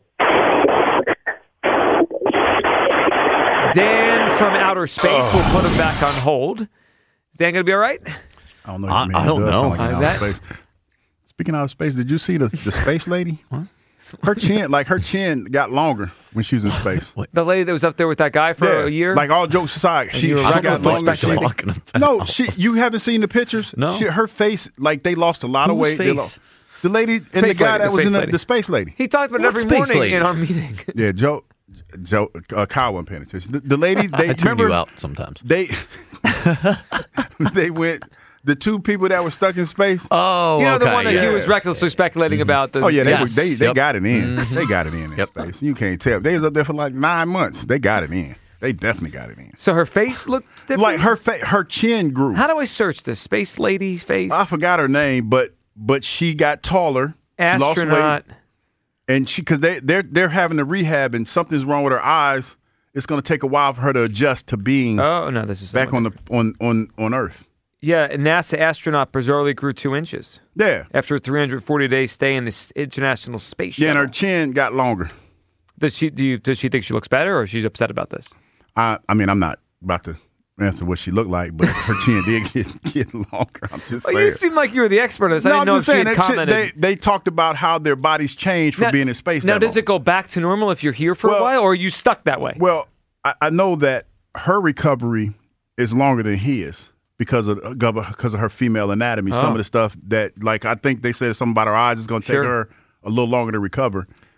[SPEAKER 4] Dan from outer space.
[SPEAKER 5] Oh.
[SPEAKER 4] We'll put him back on hold. Is Dan going to be all right?
[SPEAKER 5] I don't know.
[SPEAKER 7] I-
[SPEAKER 5] Man,
[SPEAKER 7] I don't
[SPEAKER 5] it does
[SPEAKER 7] know.
[SPEAKER 5] sound like
[SPEAKER 4] Uh,
[SPEAKER 5] outer
[SPEAKER 4] that-
[SPEAKER 5] space. Speaking of outer space, did you see the the space lady? What? Her chin, like her chin, got longer when she was in space.
[SPEAKER 4] The lady that was up there with that guy for
[SPEAKER 5] Yeah,
[SPEAKER 4] a year?
[SPEAKER 5] Like, all jokes aside,
[SPEAKER 4] And
[SPEAKER 5] she,
[SPEAKER 4] you were
[SPEAKER 5] she got
[SPEAKER 4] recklessly
[SPEAKER 5] longer.
[SPEAKER 4] speculating.
[SPEAKER 5] No, she. You haven't seen the pictures?
[SPEAKER 7] No.
[SPEAKER 5] She, her face, like they lost a lot of
[SPEAKER 7] Whose
[SPEAKER 5] weight. They
[SPEAKER 7] face?
[SPEAKER 5] lo- the lady and
[SPEAKER 4] Space
[SPEAKER 5] the guy
[SPEAKER 4] lady,
[SPEAKER 5] that
[SPEAKER 4] the
[SPEAKER 5] was in
[SPEAKER 4] space
[SPEAKER 5] the,
[SPEAKER 4] lady.
[SPEAKER 5] the space lady.
[SPEAKER 4] He talked about it
[SPEAKER 7] What
[SPEAKER 4] every
[SPEAKER 7] space
[SPEAKER 4] morning
[SPEAKER 7] lady?
[SPEAKER 4] in our meeting.
[SPEAKER 5] Yeah, Joe. Joe, uh, Kyle wasn't paying attention. The, the lady, they
[SPEAKER 7] I tune
[SPEAKER 5] remember
[SPEAKER 7] you out sometimes.
[SPEAKER 5] they they went. The two people that were stuck in space.
[SPEAKER 7] Oh,
[SPEAKER 4] You know,
[SPEAKER 7] okay.
[SPEAKER 4] the one that
[SPEAKER 7] yeah.
[SPEAKER 4] he was recklessly speculating about. The,
[SPEAKER 5] Oh yeah, they
[SPEAKER 7] Yes.
[SPEAKER 5] were, they they
[SPEAKER 7] Yep.
[SPEAKER 5] got it in.
[SPEAKER 4] Mm-hmm.
[SPEAKER 5] They got it in in
[SPEAKER 7] Yep.
[SPEAKER 5] space. You can't tell. They was up there for like nine months. They got it in. They definitely got it in.
[SPEAKER 4] So her face looked different?
[SPEAKER 5] Like her fa- her chin grew.
[SPEAKER 4] How do I search this? Space lady face?
[SPEAKER 5] I forgot her name, but but she got taller. She lost
[SPEAKER 4] Astronaut.
[SPEAKER 5] weight, and she because they they're they're having a rehab and something's wrong with her eyes. It's going to take a while for her to adjust to being
[SPEAKER 4] Oh, no, this is
[SPEAKER 5] back on the on on on Earth.
[SPEAKER 4] Yeah, a NASA astronaut bizarrely grew two inches
[SPEAKER 5] Yeah,
[SPEAKER 4] after a three hundred forty day stay in this International Space
[SPEAKER 5] yeah, and
[SPEAKER 4] Shuttle.
[SPEAKER 5] her chin got longer.
[SPEAKER 4] Does she do you, does she think she looks better, or is she upset about this?
[SPEAKER 5] I I mean, I'm not about to answer what she looked like, but her chin did get, get longer. I'm just
[SPEAKER 4] Well,
[SPEAKER 5] saying.
[SPEAKER 4] you seem like you were the expert on this. I
[SPEAKER 5] No,
[SPEAKER 4] didn't
[SPEAKER 5] I'm
[SPEAKER 4] know
[SPEAKER 5] just
[SPEAKER 4] if she
[SPEAKER 5] saying
[SPEAKER 4] had
[SPEAKER 5] that shit-
[SPEAKER 4] commented.
[SPEAKER 5] they they talked about how their bodies change for
[SPEAKER 4] Now-
[SPEAKER 5] being in space.
[SPEAKER 4] Now,
[SPEAKER 5] that
[SPEAKER 4] does
[SPEAKER 5] long.
[SPEAKER 4] it go back to normal if you're here for a
[SPEAKER 5] Well-
[SPEAKER 4] while, or are you stuck that way?
[SPEAKER 5] Well, I, I know that her recovery is longer than his because of because of her female anatomy. Some
[SPEAKER 4] Oh.
[SPEAKER 5] of the stuff that, like, I think they said something about her eyes is going to take
[SPEAKER 4] Sure.
[SPEAKER 5] her a little longer to recover.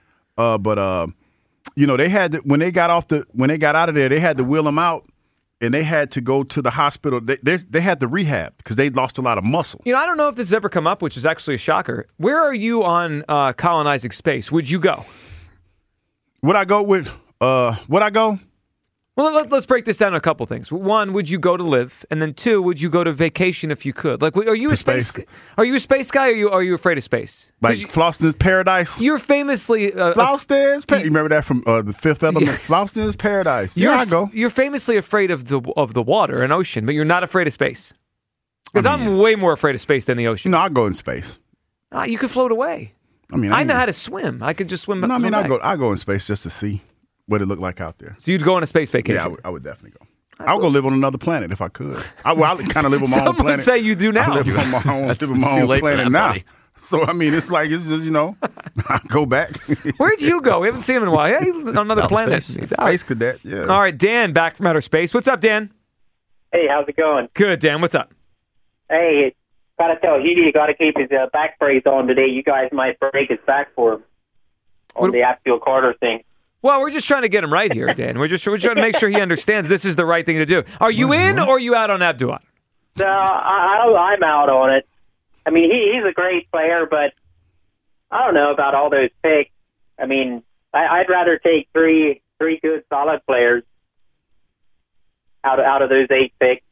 [SPEAKER 5] Uh, but uh, you know, they had to, when they got off the when they got out of there, they had to wheel him out, and they had to go to the hospital. They they, they had to rehab because they lost a lot of muscle.
[SPEAKER 4] You know, I don't know if this has ever come up, which is actually a shocker. Where are you on uh, colonizing space? Would you go?
[SPEAKER 5] Would I go with? Uh, would I go?
[SPEAKER 4] Well, let, let's break this down to a couple things. One, would you go to live? And then two, would you go to vacation if you could? Like, are you a space, space? Are you a space guy? Or are you are you afraid of space?
[SPEAKER 5] Like you, Floston's Paradise.
[SPEAKER 4] You're famously uh,
[SPEAKER 5] Floston's Paradise. You remember that from uh, The Fifth Element? Yeah. Floston's Paradise. Yeah, I go.
[SPEAKER 4] You're famously afraid of the of the water and ocean, but you're not afraid of space. Because I mean, I'm way more afraid of space than the ocean.
[SPEAKER 5] No, I'll go in space.
[SPEAKER 4] Uh, you could float away.
[SPEAKER 5] I mean,
[SPEAKER 4] I,
[SPEAKER 5] I
[SPEAKER 4] know how to swim. I could just swim.
[SPEAKER 5] No, I mean, I
[SPEAKER 4] back.
[SPEAKER 5] go. I go in space just to see what it looked like out there.
[SPEAKER 4] So you'd go on a space vacation?
[SPEAKER 5] Yeah, I would, I would definitely go. I'll go live on another planet if I could. I, well, I kind of live on my own planet.
[SPEAKER 4] Some would say you do now.
[SPEAKER 5] I live on my own, live on my own planet now. Buddy. So, I mean, it's like, it's just, you know, I go back.
[SPEAKER 4] Where'd you go? We haven't seen him in a while. Hey, on another planet.
[SPEAKER 5] Space, He's out. Space cadet, yeah.
[SPEAKER 4] All right, Dan, back from outer space. What's up, Dan?
[SPEAKER 17] Hey, how's it going?
[SPEAKER 4] Good, Dan. What's up?
[SPEAKER 17] Hey, gotta tell Hughes, you gotta keep his uh, back brace on today. You guys might break his back for him on what? the Abdul Carter thing.
[SPEAKER 4] Well, we're just trying to get him right here, Dan. We're just we're trying to make sure he understands this is the right thing to do. Are you in or are you out on Abdul?
[SPEAKER 17] No, I, I, I'm out on it. I mean, he, he's a great player, but I don't know about all those picks. I mean, I, I'd rather take three three good, solid players out of, out of those eight picks.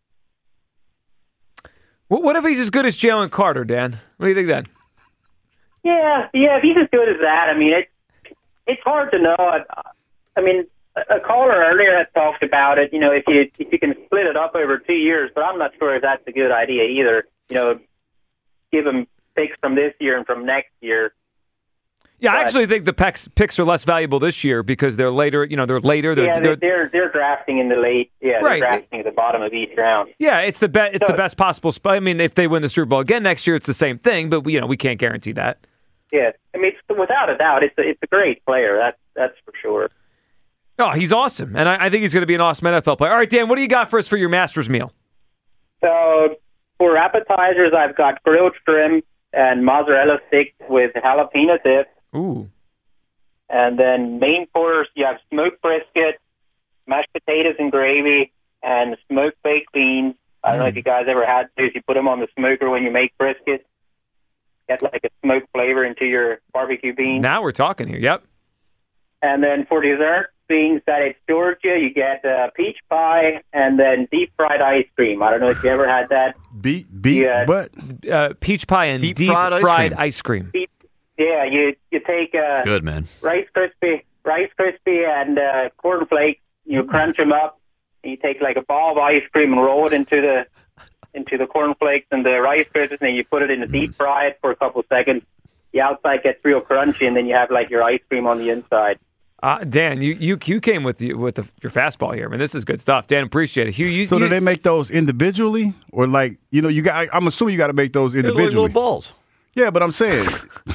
[SPEAKER 4] What if he's as good as Jalen Carter, Dan? What do you think then?
[SPEAKER 17] Yeah, yeah, if he's as good as that, I mean, it's it's hard to know. I, I mean, a caller earlier had talked about it. You know, if you if you can split it up over two years, but I'm not sure if that's a good idea either. You know, give him picks from this year and from next year.
[SPEAKER 4] Yeah, but I actually think the picks picks are less valuable this year because they're later. You know, they're later. They're,
[SPEAKER 17] yeah, they're they're, they're drafting in the late. Yeah,
[SPEAKER 4] right.
[SPEAKER 17] They're drafting at the bottom of each round.
[SPEAKER 4] Yeah, it's the best. It's
[SPEAKER 17] so,
[SPEAKER 4] the best possible spot. I mean, if they win the Super Bowl again next year, it's the same thing. But you know, we can't guarantee that.
[SPEAKER 17] Yeah, I mean, it's, without a doubt, it's a, it's a great player. That's that's for sure.
[SPEAKER 4] Oh, he's awesome, and I, I think he's going to be an awesome N F L player. All right, Dan, what do you got for us for your Masters meal?
[SPEAKER 17] So for appetizers, I've got grilled shrimp and mozzarella sticks with jalapeno dip.
[SPEAKER 4] Ooh.
[SPEAKER 17] And then main course, you have smoked brisket, mashed potatoes and gravy, and smoked baked beans. I don't mm. know if you guys ever had those. You put them on the smoker when you make brisket. Get like a smoked flavor into your barbecue beans.
[SPEAKER 4] Now we're talking here. Yep.
[SPEAKER 17] And then for dessert, being that it's Georgia, you get uh, peach pie and then deep fried ice cream. I don't know if you ever had that.
[SPEAKER 5] Beat, beat,
[SPEAKER 17] yeah.
[SPEAKER 5] what?
[SPEAKER 4] Uh, peach pie and deep, deep fried, fried ice cream. Ice cream.
[SPEAKER 17] Deep, yeah, you you take uh,
[SPEAKER 7] good man.
[SPEAKER 17] Rice Krispie, Rice Krispie, and uh, corn flakes. You mm. crunch them up. And you take like a ball of ice cream and roll it into the into the corn flakes and the Rice Krispies, and then you put it in the deep fry it for a couple of seconds. The outside gets real crunchy, and then you have like your ice cream on the inside.
[SPEAKER 4] Uh, Dan, you, you you came with the, with the, your fastball here. I mean, this is good stuff. Dan, appreciate it. Hugh, you,
[SPEAKER 5] so
[SPEAKER 4] you,
[SPEAKER 5] do they make those individually, or like you know you got? I'm assuming you got to make those individually.
[SPEAKER 7] Little balls.
[SPEAKER 5] Yeah, but I'm saying,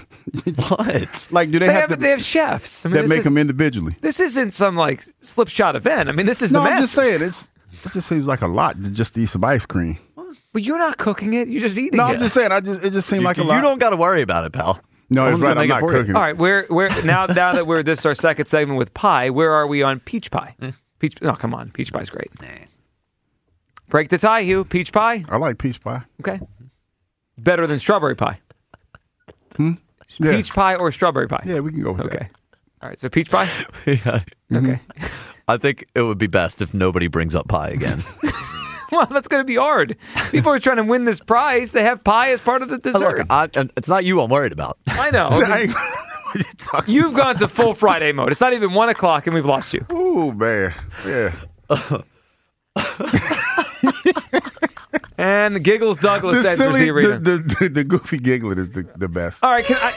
[SPEAKER 7] what?
[SPEAKER 5] Like, do they,
[SPEAKER 4] they
[SPEAKER 5] have,
[SPEAKER 4] have
[SPEAKER 5] to,
[SPEAKER 4] they have chefs I mean,
[SPEAKER 5] that make
[SPEAKER 4] is,
[SPEAKER 5] them individually?
[SPEAKER 4] This isn't some like slip shot event. I mean, this is
[SPEAKER 5] no.
[SPEAKER 4] the
[SPEAKER 5] I'm
[SPEAKER 4] Masters.
[SPEAKER 5] just saying it's. It just seems like a lot to just eat some ice cream.
[SPEAKER 4] But you're not cooking it. You're just eating
[SPEAKER 5] no,
[SPEAKER 4] it.
[SPEAKER 5] No, I'm just saying. I just it just seemed
[SPEAKER 7] you,
[SPEAKER 5] like a lot.
[SPEAKER 7] You don't got to worry about it, pal.
[SPEAKER 5] No, it's right. I'm not cooking.
[SPEAKER 4] All right, we're we're now now that we're this is our second segment with pie. Where are we on peach pie? Eh. Peach. Oh, come on, peach pie's great. Nah. Break the tie, Hugh. Peach pie.
[SPEAKER 5] I like peach pie.
[SPEAKER 4] Okay. Better than strawberry pie.
[SPEAKER 5] Hmm. Yeah.
[SPEAKER 4] Peach pie or strawberry pie?
[SPEAKER 5] Yeah, we can go with
[SPEAKER 4] okay.
[SPEAKER 5] that.
[SPEAKER 4] Okay. All right. So peach pie.
[SPEAKER 7] yeah.
[SPEAKER 4] Mm-hmm. Okay.
[SPEAKER 7] I think it would be best if nobody brings up pie again.
[SPEAKER 4] Well, that's going to be hard. People are trying to win this prize. They have pie as part of the dessert.
[SPEAKER 7] Look, I, it's not you I'm worried about.
[SPEAKER 4] I know. I mean, you You've gone to full Friday mode. It's not even one o'clock and we've lost you.
[SPEAKER 5] Ooh, man. Yeah.
[SPEAKER 4] And Giggles Douglas
[SPEAKER 5] the
[SPEAKER 4] enters
[SPEAKER 5] silly,
[SPEAKER 4] the arena.
[SPEAKER 5] The, the, the, the goofy giggling is the, the best.
[SPEAKER 4] All right. Can I...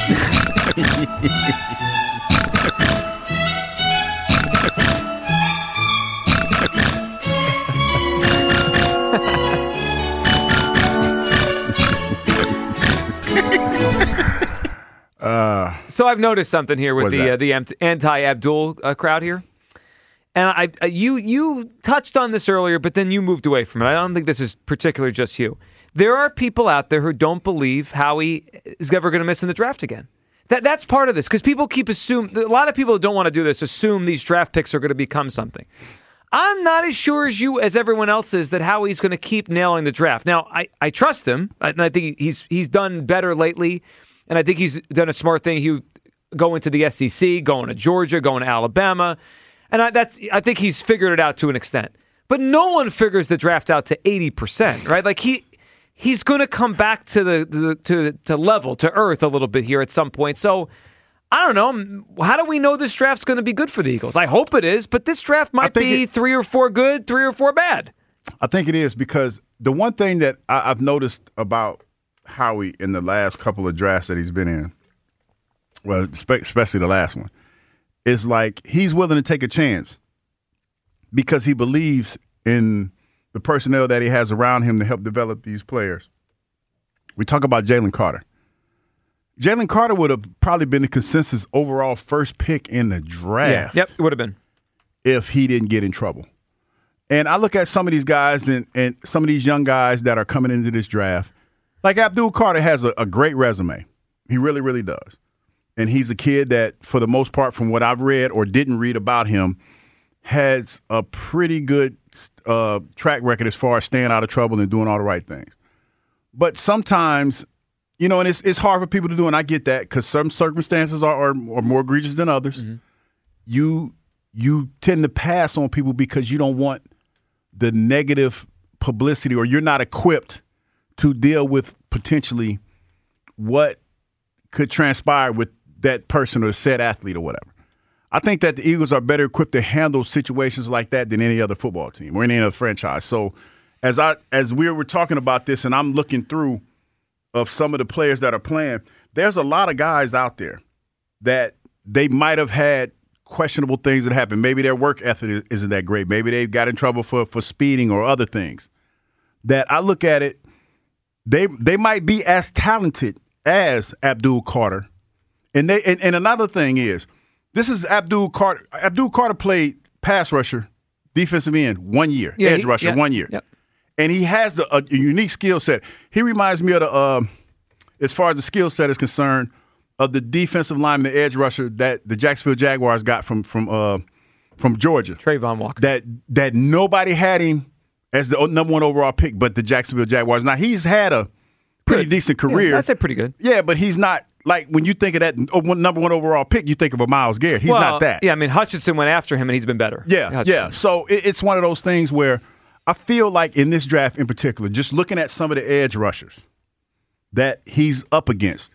[SPEAKER 4] Uh, so I've noticed something here with the uh, the anti-Abdul uh, crowd here, and I uh, you you touched on this earlier, but then you moved away from it. I don't think this is particularly just you. There are people out there who don't believe Howie is ever going to miss in the draft again. That that's part of this because people keep assume a lot of people who don't want to do this assume these draft picks are going to become something. I'm not as sure as you as everyone else is that Howie's going to keep nailing the draft. Now, I, I trust him. I, I think he's he's done better lately, and I think he's done a smart thing. He going to the S E C, going to Georgia, going to Alabama, and I, that's I think he's figured it out to an extent. But no one figures the draft out to eighty percent, right? Like he. He's going to come back to the, the to to level, to earth a little bit here at some point. So, I don't know. How do we know this draft's going to be good for the Eagles? I hope it is, but this draft might be it, three or four good, three or four bad.
[SPEAKER 5] I think it is because the one thing that I, I've noticed about Howie in the last couple of drafts that he's been in, well, especially the last one, is like he's willing to take a chance because he believes in the personnel that he has around him to help develop these players. We talk about Jalen Carter. Jalen Carter would have probably been the consensus overall first pick in the draft.
[SPEAKER 4] Yeah, yep, it would have been.
[SPEAKER 5] If he didn't get in trouble. And I look at some of these guys and, and some of these young guys that are coming into this draft. Like Abdul Carter has a, a great resume. He really, really does. And he's a kid that, for the most part, from what I've read or didn't read about him, has a pretty good uh, track record as far as staying out of trouble and doing all the right things. But sometimes, you know, and it's it's hard for people to do, and I get that because some circumstances are, are, are more egregious than others. Mm-hmm. You you tend to pass on people because you don't want the negative publicity or you're not equipped to deal with potentially what could transpire with that person or the said athlete or whatever. I think that the Eagles are better equipped to handle situations like that than any other football team or any other franchise. So as I as we were talking about this and I'm looking through of some of the players that are playing, there's a lot of guys out there that they might have had questionable things that happen. Maybe their work ethic isn't that great. Maybe they got in trouble for, for speeding or other things. That I look at it, they they might be as talented as Abdul Carter. And they and, and another thing is, this is Abdul Carter. Abdul Carter played pass rusher, defensive end one year,
[SPEAKER 4] yeah,
[SPEAKER 5] edge
[SPEAKER 4] he,
[SPEAKER 5] rusher
[SPEAKER 4] yeah,
[SPEAKER 5] one year.
[SPEAKER 4] Yep.
[SPEAKER 5] And he has the, a, a unique skill set. He reminds me of the, uh, as far as the skill set is concerned, of the defensive lineman, the edge rusher that the Jacksonville Jaguars got from from uh, from Georgia.
[SPEAKER 4] Trayvon Walker.
[SPEAKER 5] That that nobody had him as the number one overall pick but the Jacksonville Jaguars. Now, he's had a pretty good. decent career.
[SPEAKER 4] Yeah, that's a pretty good.
[SPEAKER 5] Yeah, but he's not. Like, when you think of that number one overall pick, you think of a Myles Garrett. He's
[SPEAKER 4] well,
[SPEAKER 5] not that.
[SPEAKER 4] Yeah, I mean, Hutchinson went after him, and he's been better.
[SPEAKER 5] Yeah, yeah. So it, it's one of those things where I feel like in this draft in particular, just looking at some of the edge rushers that he's up against,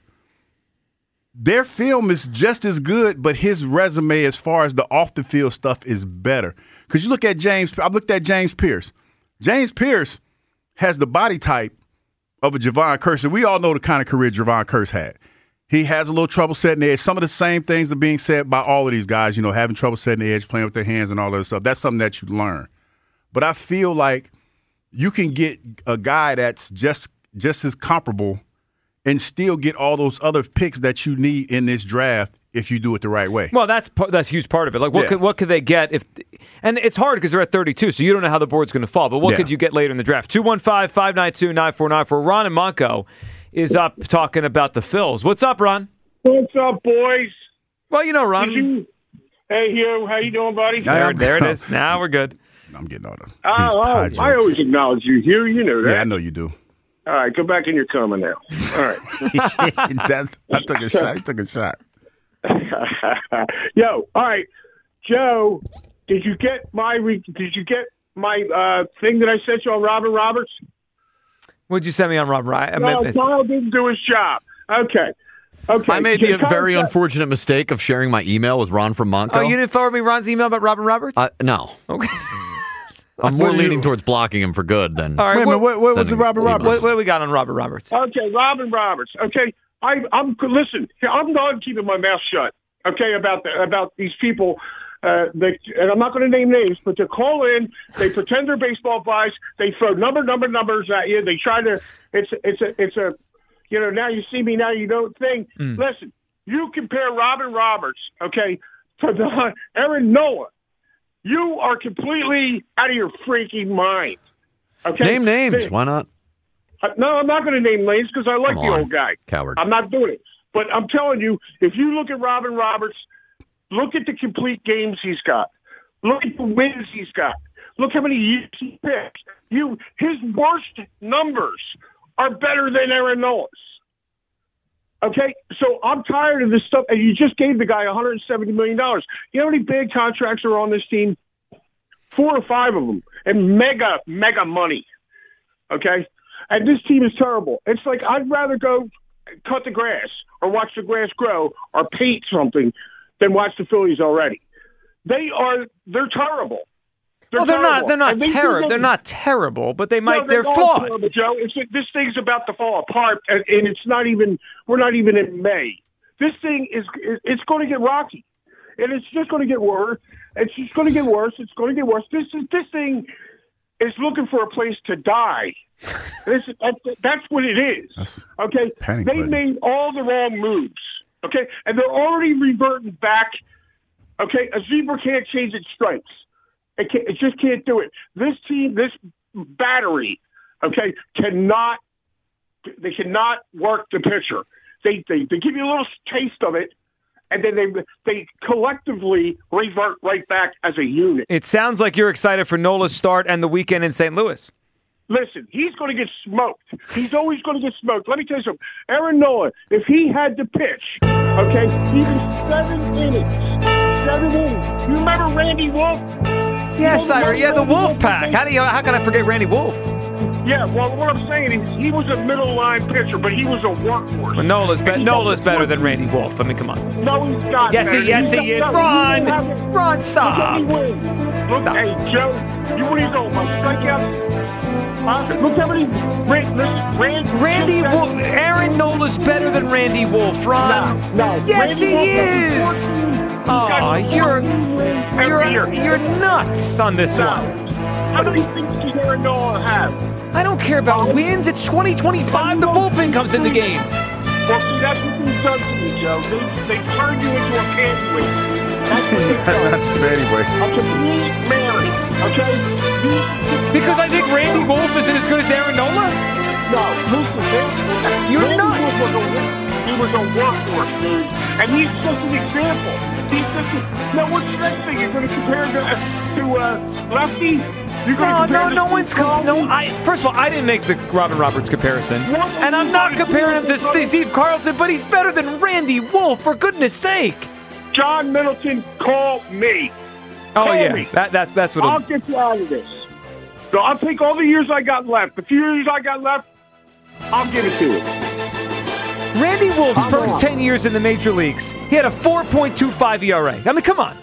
[SPEAKER 5] their film is just as good, but his resume as far as the off-the-field stuff is better. Because you look at James – I've looked at James Pierce. James Pierce has the body type of a Javon Curse, and we all know the kind of career Javon Curse had. He has a little trouble setting the edge. Some of the same things are being said by all of these guys, you know, having trouble setting the edge, playing with their hands and all that stuff. That's something that you learn. But I feel like you can get a guy that's just just as comparable and still get all those other picks that you need in this draft if you do it the right way.
[SPEAKER 4] Well, that's that's a huge part of it. Like, what
[SPEAKER 5] yeah.
[SPEAKER 4] could what could they get if? And it's hard because they're at thirty-two, so you don't know how the board's going to fall. But what
[SPEAKER 5] yeah.
[SPEAKER 4] could you get later in the draft? two one five, five nine two, nine four nine four. Ron and Monco is up talking about the Phils. What's up, Ron?
[SPEAKER 20] What's up, boys?
[SPEAKER 4] Well, you know, Ron.
[SPEAKER 20] You, hey, Hugh, how you doing, buddy?
[SPEAKER 4] There, there it is. Now we're good.
[SPEAKER 5] I'm getting all the
[SPEAKER 20] Oh, oh I always acknowledge you, Hugh. You know that.
[SPEAKER 5] Yeah, I know you do.
[SPEAKER 20] All right, go back in your coma now. All right.
[SPEAKER 5] That's, I took a shot. I took a shot.
[SPEAKER 20] Yo, all right, Joe. Did you get my? Re- did you get my uh, thing that I sent you on Robin Roberts?
[SPEAKER 4] What'd you send me on Robin? I,
[SPEAKER 20] no, Kyle didn't do his job. Okay. Okay.
[SPEAKER 7] I made the very unfortunate mistake of sharing my email with Ron from Monco.
[SPEAKER 4] Oh, you didn't forward me Ron's email about Robin Roberts?
[SPEAKER 7] Uh, no.
[SPEAKER 4] Okay.
[SPEAKER 7] I'm more leaning towards blocking him for good than.
[SPEAKER 4] All right,
[SPEAKER 5] Wait a minute, what, what was the Robin Roberts?
[SPEAKER 4] What, what do we got on Robin Roberts?
[SPEAKER 20] Okay, Robin Roberts. Okay, I, I'm listen. I'm not keeping my mouth shut. Okay, about the, about these people. Uh, they, and I'm not going to name names, but they call in. They pretend they're baseball guys. They throw number, number, numbers at you. They try to. It's it's a it's a. You know, now you see me, now you don't think.
[SPEAKER 4] Mm.
[SPEAKER 20] Listen, you compare Robin Roberts, okay, to the Aaron Noah. You are completely out of your freaking mind. Okay,
[SPEAKER 7] Name names.
[SPEAKER 20] They,
[SPEAKER 7] Why not?
[SPEAKER 20] uh, no, I'm not going to name names because I like
[SPEAKER 7] Come
[SPEAKER 20] the
[SPEAKER 7] on,
[SPEAKER 20] old guy.
[SPEAKER 7] coward.
[SPEAKER 20] I'm not doing it. But I'm telling you, if you look at Robin Roberts, look at the complete games he's got. Look at the wins he's got. Look how many years he picked. You, his worst numbers are better than Aaron Nola's. Okay, so I'm tired of this stuff. And you just gave the guy one hundred seventy million dollars. You know how many big contracts are on this team? Four or five of them, and mega, mega money. Okay, and this team is terrible. It's like I'd rather go cut the grass or watch the grass grow or paint something than watch the Phillies already. They are, they're terrible. They're
[SPEAKER 4] well, they're
[SPEAKER 20] terrible.
[SPEAKER 4] not. They're not
[SPEAKER 20] they
[SPEAKER 4] terrible. They're not terrible, but they might.
[SPEAKER 20] No,
[SPEAKER 4] they're
[SPEAKER 20] they're
[SPEAKER 4] flawed.
[SPEAKER 20] Terrible, Joe. It's, this thing's about to fall apart, and, and it's not even. We're not even in May. This thing is. It's going to get rocky, and it's just going to get worse. It's just going to get worse. It's going to get worse. This is this thing is looking for a place to die. This, that's, that's what it is.
[SPEAKER 5] That's
[SPEAKER 20] okay,
[SPEAKER 5] panic
[SPEAKER 20] they
[SPEAKER 5] button.
[SPEAKER 20] made all the wrong moves. Okay, and they're already reverting back. Okay, a zebra can't change its stripes. It, can't, it just can't do it. This team, this battery, okay, cannot. They cannot work the pitcher. They they, they give you a little taste of it, and then they they collectively revert right back as a unit.
[SPEAKER 4] It sounds like you're excited for Nola's start and the weekend in Saint Louis.
[SPEAKER 20] Listen, he's going to get smoked. He's always going to get smoked. Let me tell you something. Aaron Nola, if he had to pitch, okay, even seven innings, seven innings. You remember Randy Wolf?
[SPEAKER 4] Yes, I yeah, the Wolf Pack. How do you? How can I forget Randy Wolf?
[SPEAKER 20] Yeah, well, what I'm saying is he was a middle line pitcher, but he was a workhorse.
[SPEAKER 4] Well, Nola's, be- Nola's better than Randy Wolf. I mean, come on.
[SPEAKER 20] No, he's not.
[SPEAKER 4] Yes, he, yes, he is. Ron, Ron, stop.
[SPEAKER 20] Look,
[SPEAKER 4] Stop.
[SPEAKER 20] hey, Joe, you what are you doing? My strikeouts? Huh? Look how many. Rand, listen, Rand,
[SPEAKER 4] Randy Wolf. Aaron Nola's better than Randy Wolf, Ron.
[SPEAKER 20] No, no.
[SPEAKER 4] Yes,
[SPEAKER 20] Randy
[SPEAKER 4] he
[SPEAKER 20] Wolf
[SPEAKER 4] is.
[SPEAKER 20] fourteen.
[SPEAKER 4] Oh, you're you're you're nuts on this
[SPEAKER 20] No.
[SPEAKER 4] one.
[SPEAKER 20] How many things does Aaron Nola have?
[SPEAKER 4] I don't care about wins. It's twenty twenty-five. The bullpen comes in the game.
[SPEAKER 20] Well, see, that's what they've done to me, Joe. They, they turned you into a panty That's what they've done.
[SPEAKER 5] Anyway.
[SPEAKER 20] A complete Mary, okay? You,
[SPEAKER 4] Because I think Randy Wolf isn't as good as Aaron Nola?
[SPEAKER 20] No, listen, man.
[SPEAKER 4] You're
[SPEAKER 20] Randy
[SPEAKER 4] nuts.
[SPEAKER 20] Wolf was a, he was a workhorse, dude. And he's just an example. He's just a, now, what's the next thing? You're going to compare him to, to uh, Lefty? You're
[SPEAKER 4] No,
[SPEAKER 20] gonna
[SPEAKER 4] no,
[SPEAKER 20] compare
[SPEAKER 4] no
[SPEAKER 20] this
[SPEAKER 4] one's
[SPEAKER 20] to
[SPEAKER 4] com-
[SPEAKER 20] Crosby?
[SPEAKER 4] no. I first of all, I didn't make the Robin Roberts comparison, and I'm not comparing him to Steve Steve Carlton, but he's better than Randy Wolf, for goodness sake.
[SPEAKER 20] John Middleton, call me.
[SPEAKER 4] Oh
[SPEAKER 20] Call
[SPEAKER 4] yeah,
[SPEAKER 20] me.
[SPEAKER 4] that, that's that's what.
[SPEAKER 20] I'll
[SPEAKER 4] it'll-
[SPEAKER 20] get you out of this. So I'll take all the years I got left. The few years I got left, I'll give it to you.
[SPEAKER 4] Randy Wolf's
[SPEAKER 20] I'm
[SPEAKER 4] first
[SPEAKER 20] wrong.
[SPEAKER 4] ten years in the major leagues, he had a four point two five E R A. I mean, come on.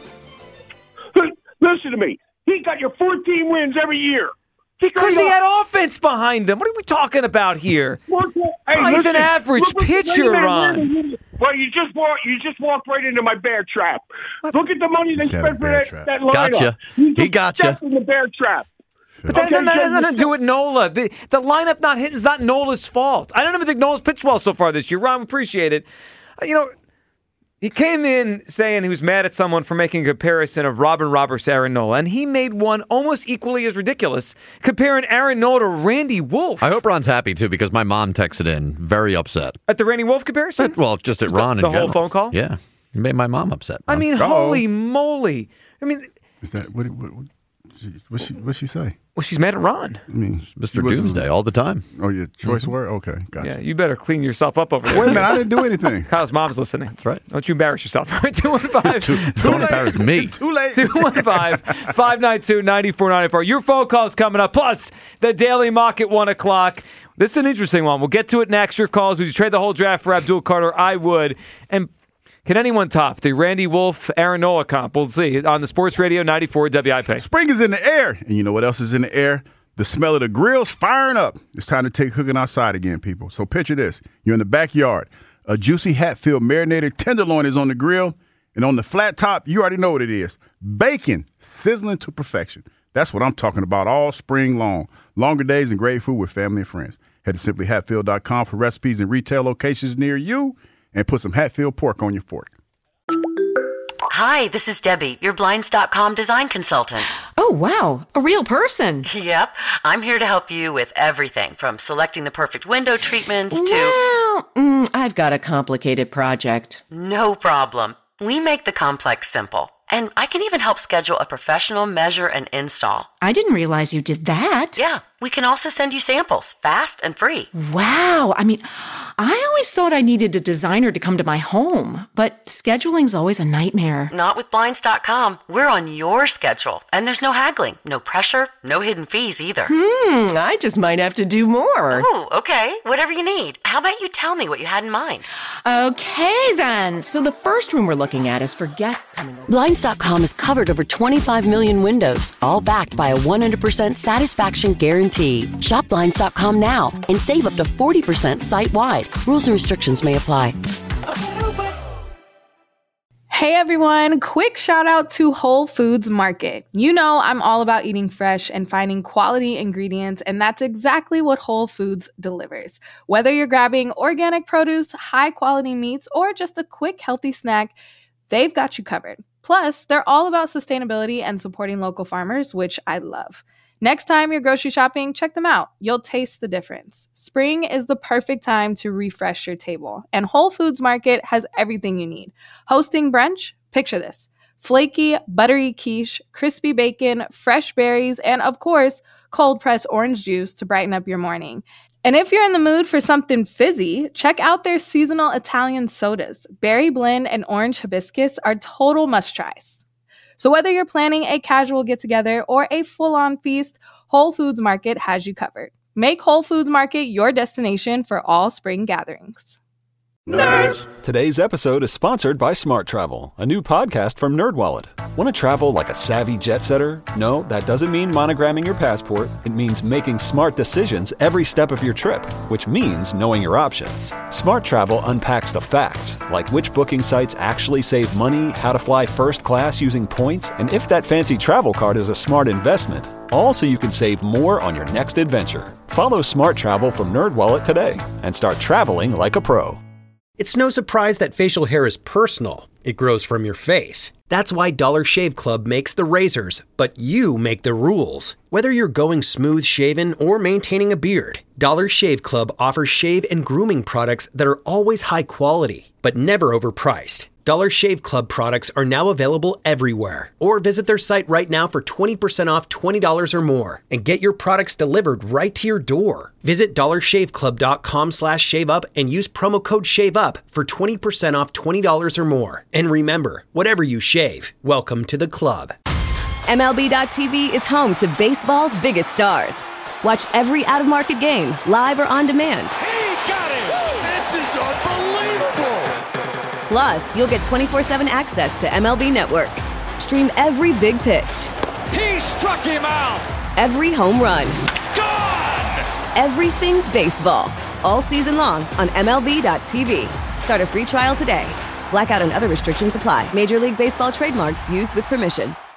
[SPEAKER 20] Listen to me. He got you fourteen wins every year.
[SPEAKER 4] Because
[SPEAKER 20] Straight
[SPEAKER 4] he
[SPEAKER 20] up.
[SPEAKER 4] had offense behind him. What are we talking about here?
[SPEAKER 20] Look, hey,
[SPEAKER 4] Oh, he's
[SPEAKER 20] listen,
[SPEAKER 4] an average
[SPEAKER 20] look what-
[SPEAKER 4] pitcher,
[SPEAKER 20] wait a minute,
[SPEAKER 4] Ron.
[SPEAKER 20] wait a minute. Well, you just walked. You just walked right into my bear trap. Look at the money they
[SPEAKER 5] Got a
[SPEAKER 20] spent for
[SPEAKER 5] bear
[SPEAKER 20] that,
[SPEAKER 5] trap.
[SPEAKER 20] that lineup.
[SPEAKER 7] Gotcha.
[SPEAKER 20] You
[SPEAKER 7] He
[SPEAKER 20] just
[SPEAKER 7] gotcha.
[SPEAKER 20] stepped in the bear trap.
[SPEAKER 4] But that
[SPEAKER 20] Okay,
[SPEAKER 4] doesn't, that
[SPEAKER 20] Joe,
[SPEAKER 4] has nothing
[SPEAKER 20] you
[SPEAKER 4] to do with Nola. The, the lineup not hitting is not Nola's fault. I don't even think Nola's pitched well so far this year. Ron, appreciate it. Uh, You know, he came in saying he was mad at someone for making a comparison of Robin Roberts to Aaron Nola, and he made one almost equally as ridiculous, comparing Aaron Nola to Randy Wolf.
[SPEAKER 7] I hope Ron's happy, too, because my mom texted in very upset.
[SPEAKER 4] At the Randy Wolf comparison?
[SPEAKER 7] Well, just at
[SPEAKER 4] Just
[SPEAKER 7] Ron
[SPEAKER 4] the,
[SPEAKER 7] in
[SPEAKER 4] the whole
[SPEAKER 7] general.
[SPEAKER 4] phone call?
[SPEAKER 7] Yeah. It made my mom upset.
[SPEAKER 4] I mean,
[SPEAKER 5] Uh-oh.
[SPEAKER 4] holy moly. I mean,
[SPEAKER 5] Is that what? What? what What's she? What's she say?
[SPEAKER 4] well, she's mad at Ron.
[SPEAKER 5] I mean,
[SPEAKER 7] Mister
[SPEAKER 5] she wasn't-
[SPEAKER 7] Doomsday all the time.
[SPEAKER 5] Oh, your choice
[SPEAKER 7] Mm-hmm.
[SPEAKER 5] word. Okay, gotcha.
[SPEAKER 4] Yeah, you better clean yourself up over there.
[SPEAKER 5] Wait a minute, I didn't do anything.
[SPEAKER 4] Kyle's mom's listening.
[SPEAKER 7] That's right.
[SPEAKER 4] Don't you embarrass yourself. All right, two one five.
[SPEAKER 7] Don't embarrass me.
[SPEAKER 5] Too late.
[SPEAKER 4] two one five, five nine two, nine four nine four. Your phone call's coming up. Plus, the Daily Mock at one o'clock. This is an interesting one. We'll get to it next. Your calls. Would you trade the whole draft for Abdul Carter? I would. And can anyone top the Randy Wolf, Aaron Nola comp? We'll see on the Sports Radio ninety-four W I P.
[SPEAKER 5] Spring is in the air. And you know what else is in the air? The smell of the grill's firing up. It's time to take cooking outside again, people. So picture this. You're in the backyard. A juicy Hatfield marinated tenderloin is on the grill. And on the flat top, you already know what it is. Bacon sizzling to perfection. That's what I'm talking about all spring long. Longer days and great food with family and friends. Head to simply hatfield dot com for recipes in retail locations near you and put some Hatfield pork on your fork.
[SPEAKER 21] Hi, this is Debbie, your Blinds dot com design consultant.
[SPEAKER 22] Oh, wow. A real person.
[SPEAKER 21] Yep. I'm here to help you with everything from selecting the perfect window treatments to...
[SPEAKER 22] Well, mm, I've got a complicated project.
[SPEAKER 21] No problem. We make the complex simple. And I can even help schedule a professional measure and install.
[SPEAKER 22] I didn't realize you did that.
[SPEAKER 21] Yeah. We can also send you samples, fast and free.
[SPEAKER 22] Wow. I mean, I always thought I needed a designer to come to my home, but scheduling's always a nightmare.
[SPEAKER 21] Not with Blinds dot com. We're on your schedule, and there's no haggling, no pressure, no hidden fees either.
[SPEAKER 22] Hmm, I just might have to do more.
[SPEAKER 21] Oh, okay. Whatever you need. How about you tell me what you had in mind?
[SPEAKER 22] Okay, then. So the first room we're looking at is for guests coming over.
[SPEAKER 21] Blinds dot com has covered over twenty-five million windows, all backed by a one hundred percent satisfaction guarantee. Shop Blinds dot com now and save up to forty percent site-wide. Rules and restrictions may apply.
[SPEAKER 23] Hey everyone, quick shout out to Whole Foods Market. You know I'm all about eating fresh and finding quality ingredients, and that's exactly what Whole Foods delivers. Whether you're grabbing organic produce, high quality meats, or just a quick healthy snack, they've got you covered. Plus, they're all about sustainability and supporting local farmers, which I love. Next time you're grocery shopping, check them out. You'll taste the difference. Spring is the perfect time to refresh your table, and Whole Foods Market has everything you need. Hosting brunch? Picture this. Flaky, buttery quiche, crispy bacon, fresh berries, and of course, cold-pressed orange juice to brighten up your morning. And if you're in the mood for something fizzy, check out their seasonal Italian sodas. Berry blend and orange hibiscus are total must-tries. So whether you're planning a casual get-together or a full-on feast, Whole Foods Market has you covered. Make Whole Foods Market your destination for all spring gatherings.
[SPEAKER 2] Nerds! Today's episode is sponsored by Smart Travel, a new podcast from NerdWallet. Want to travel like a savvy jet setter? No, that doesn't mean monogramming your passport. It means making smart decisions every step of your trip, which means knowing your options. Smart Travel unpacks the facts, like which booking sites actually save money, how to fly first class using points, and if that fancy travel card is a smart investment. All so you can save more on your next adventure. Follow Smart Travel from NerdWallet today and start traveling like a pro.
[SPEAKER 24] It's no surprise that facial hair is personal. It grows from your face. That's why Dollar Shave Club makes the razors, but you make the rules. Whether you're going smooth shaven or maintaining a beard, Dollar Shave Club offers shave and grooming products that are always high quality, but never overpriced. Dollar Shave Club products are now available everywhere. Or visit their site right now for twenty percent off twenty dollars or more and get your products delivered right to your door. Visit dollar shave club dot com slash shave up and use promo code SHAVEUP for twenty percent off twenty dollars or more. And remember, whatever you shave, welcome to the club.
[SPEAKER 25] M L B dot T V is home to baseball's biggest stars. Watch every out-of-market game, live or on demand.
[SPEAKER 26] He got it! This is unbelievable!
[SPEAKER 25] Plus, you'll get twenty-four seven access to M L B Network. Stream every big pitch.
[SPEAKER 26] He struck him out!
[SPEAKER 25] Every home run.
[SPEAKER 26] Gone!
[SPEAKER 25] Everything baseball. All season long on M L B dot T V. Start a free trial today. Blackout and other restrictions apply. Major League Baseball trademarks used with permission.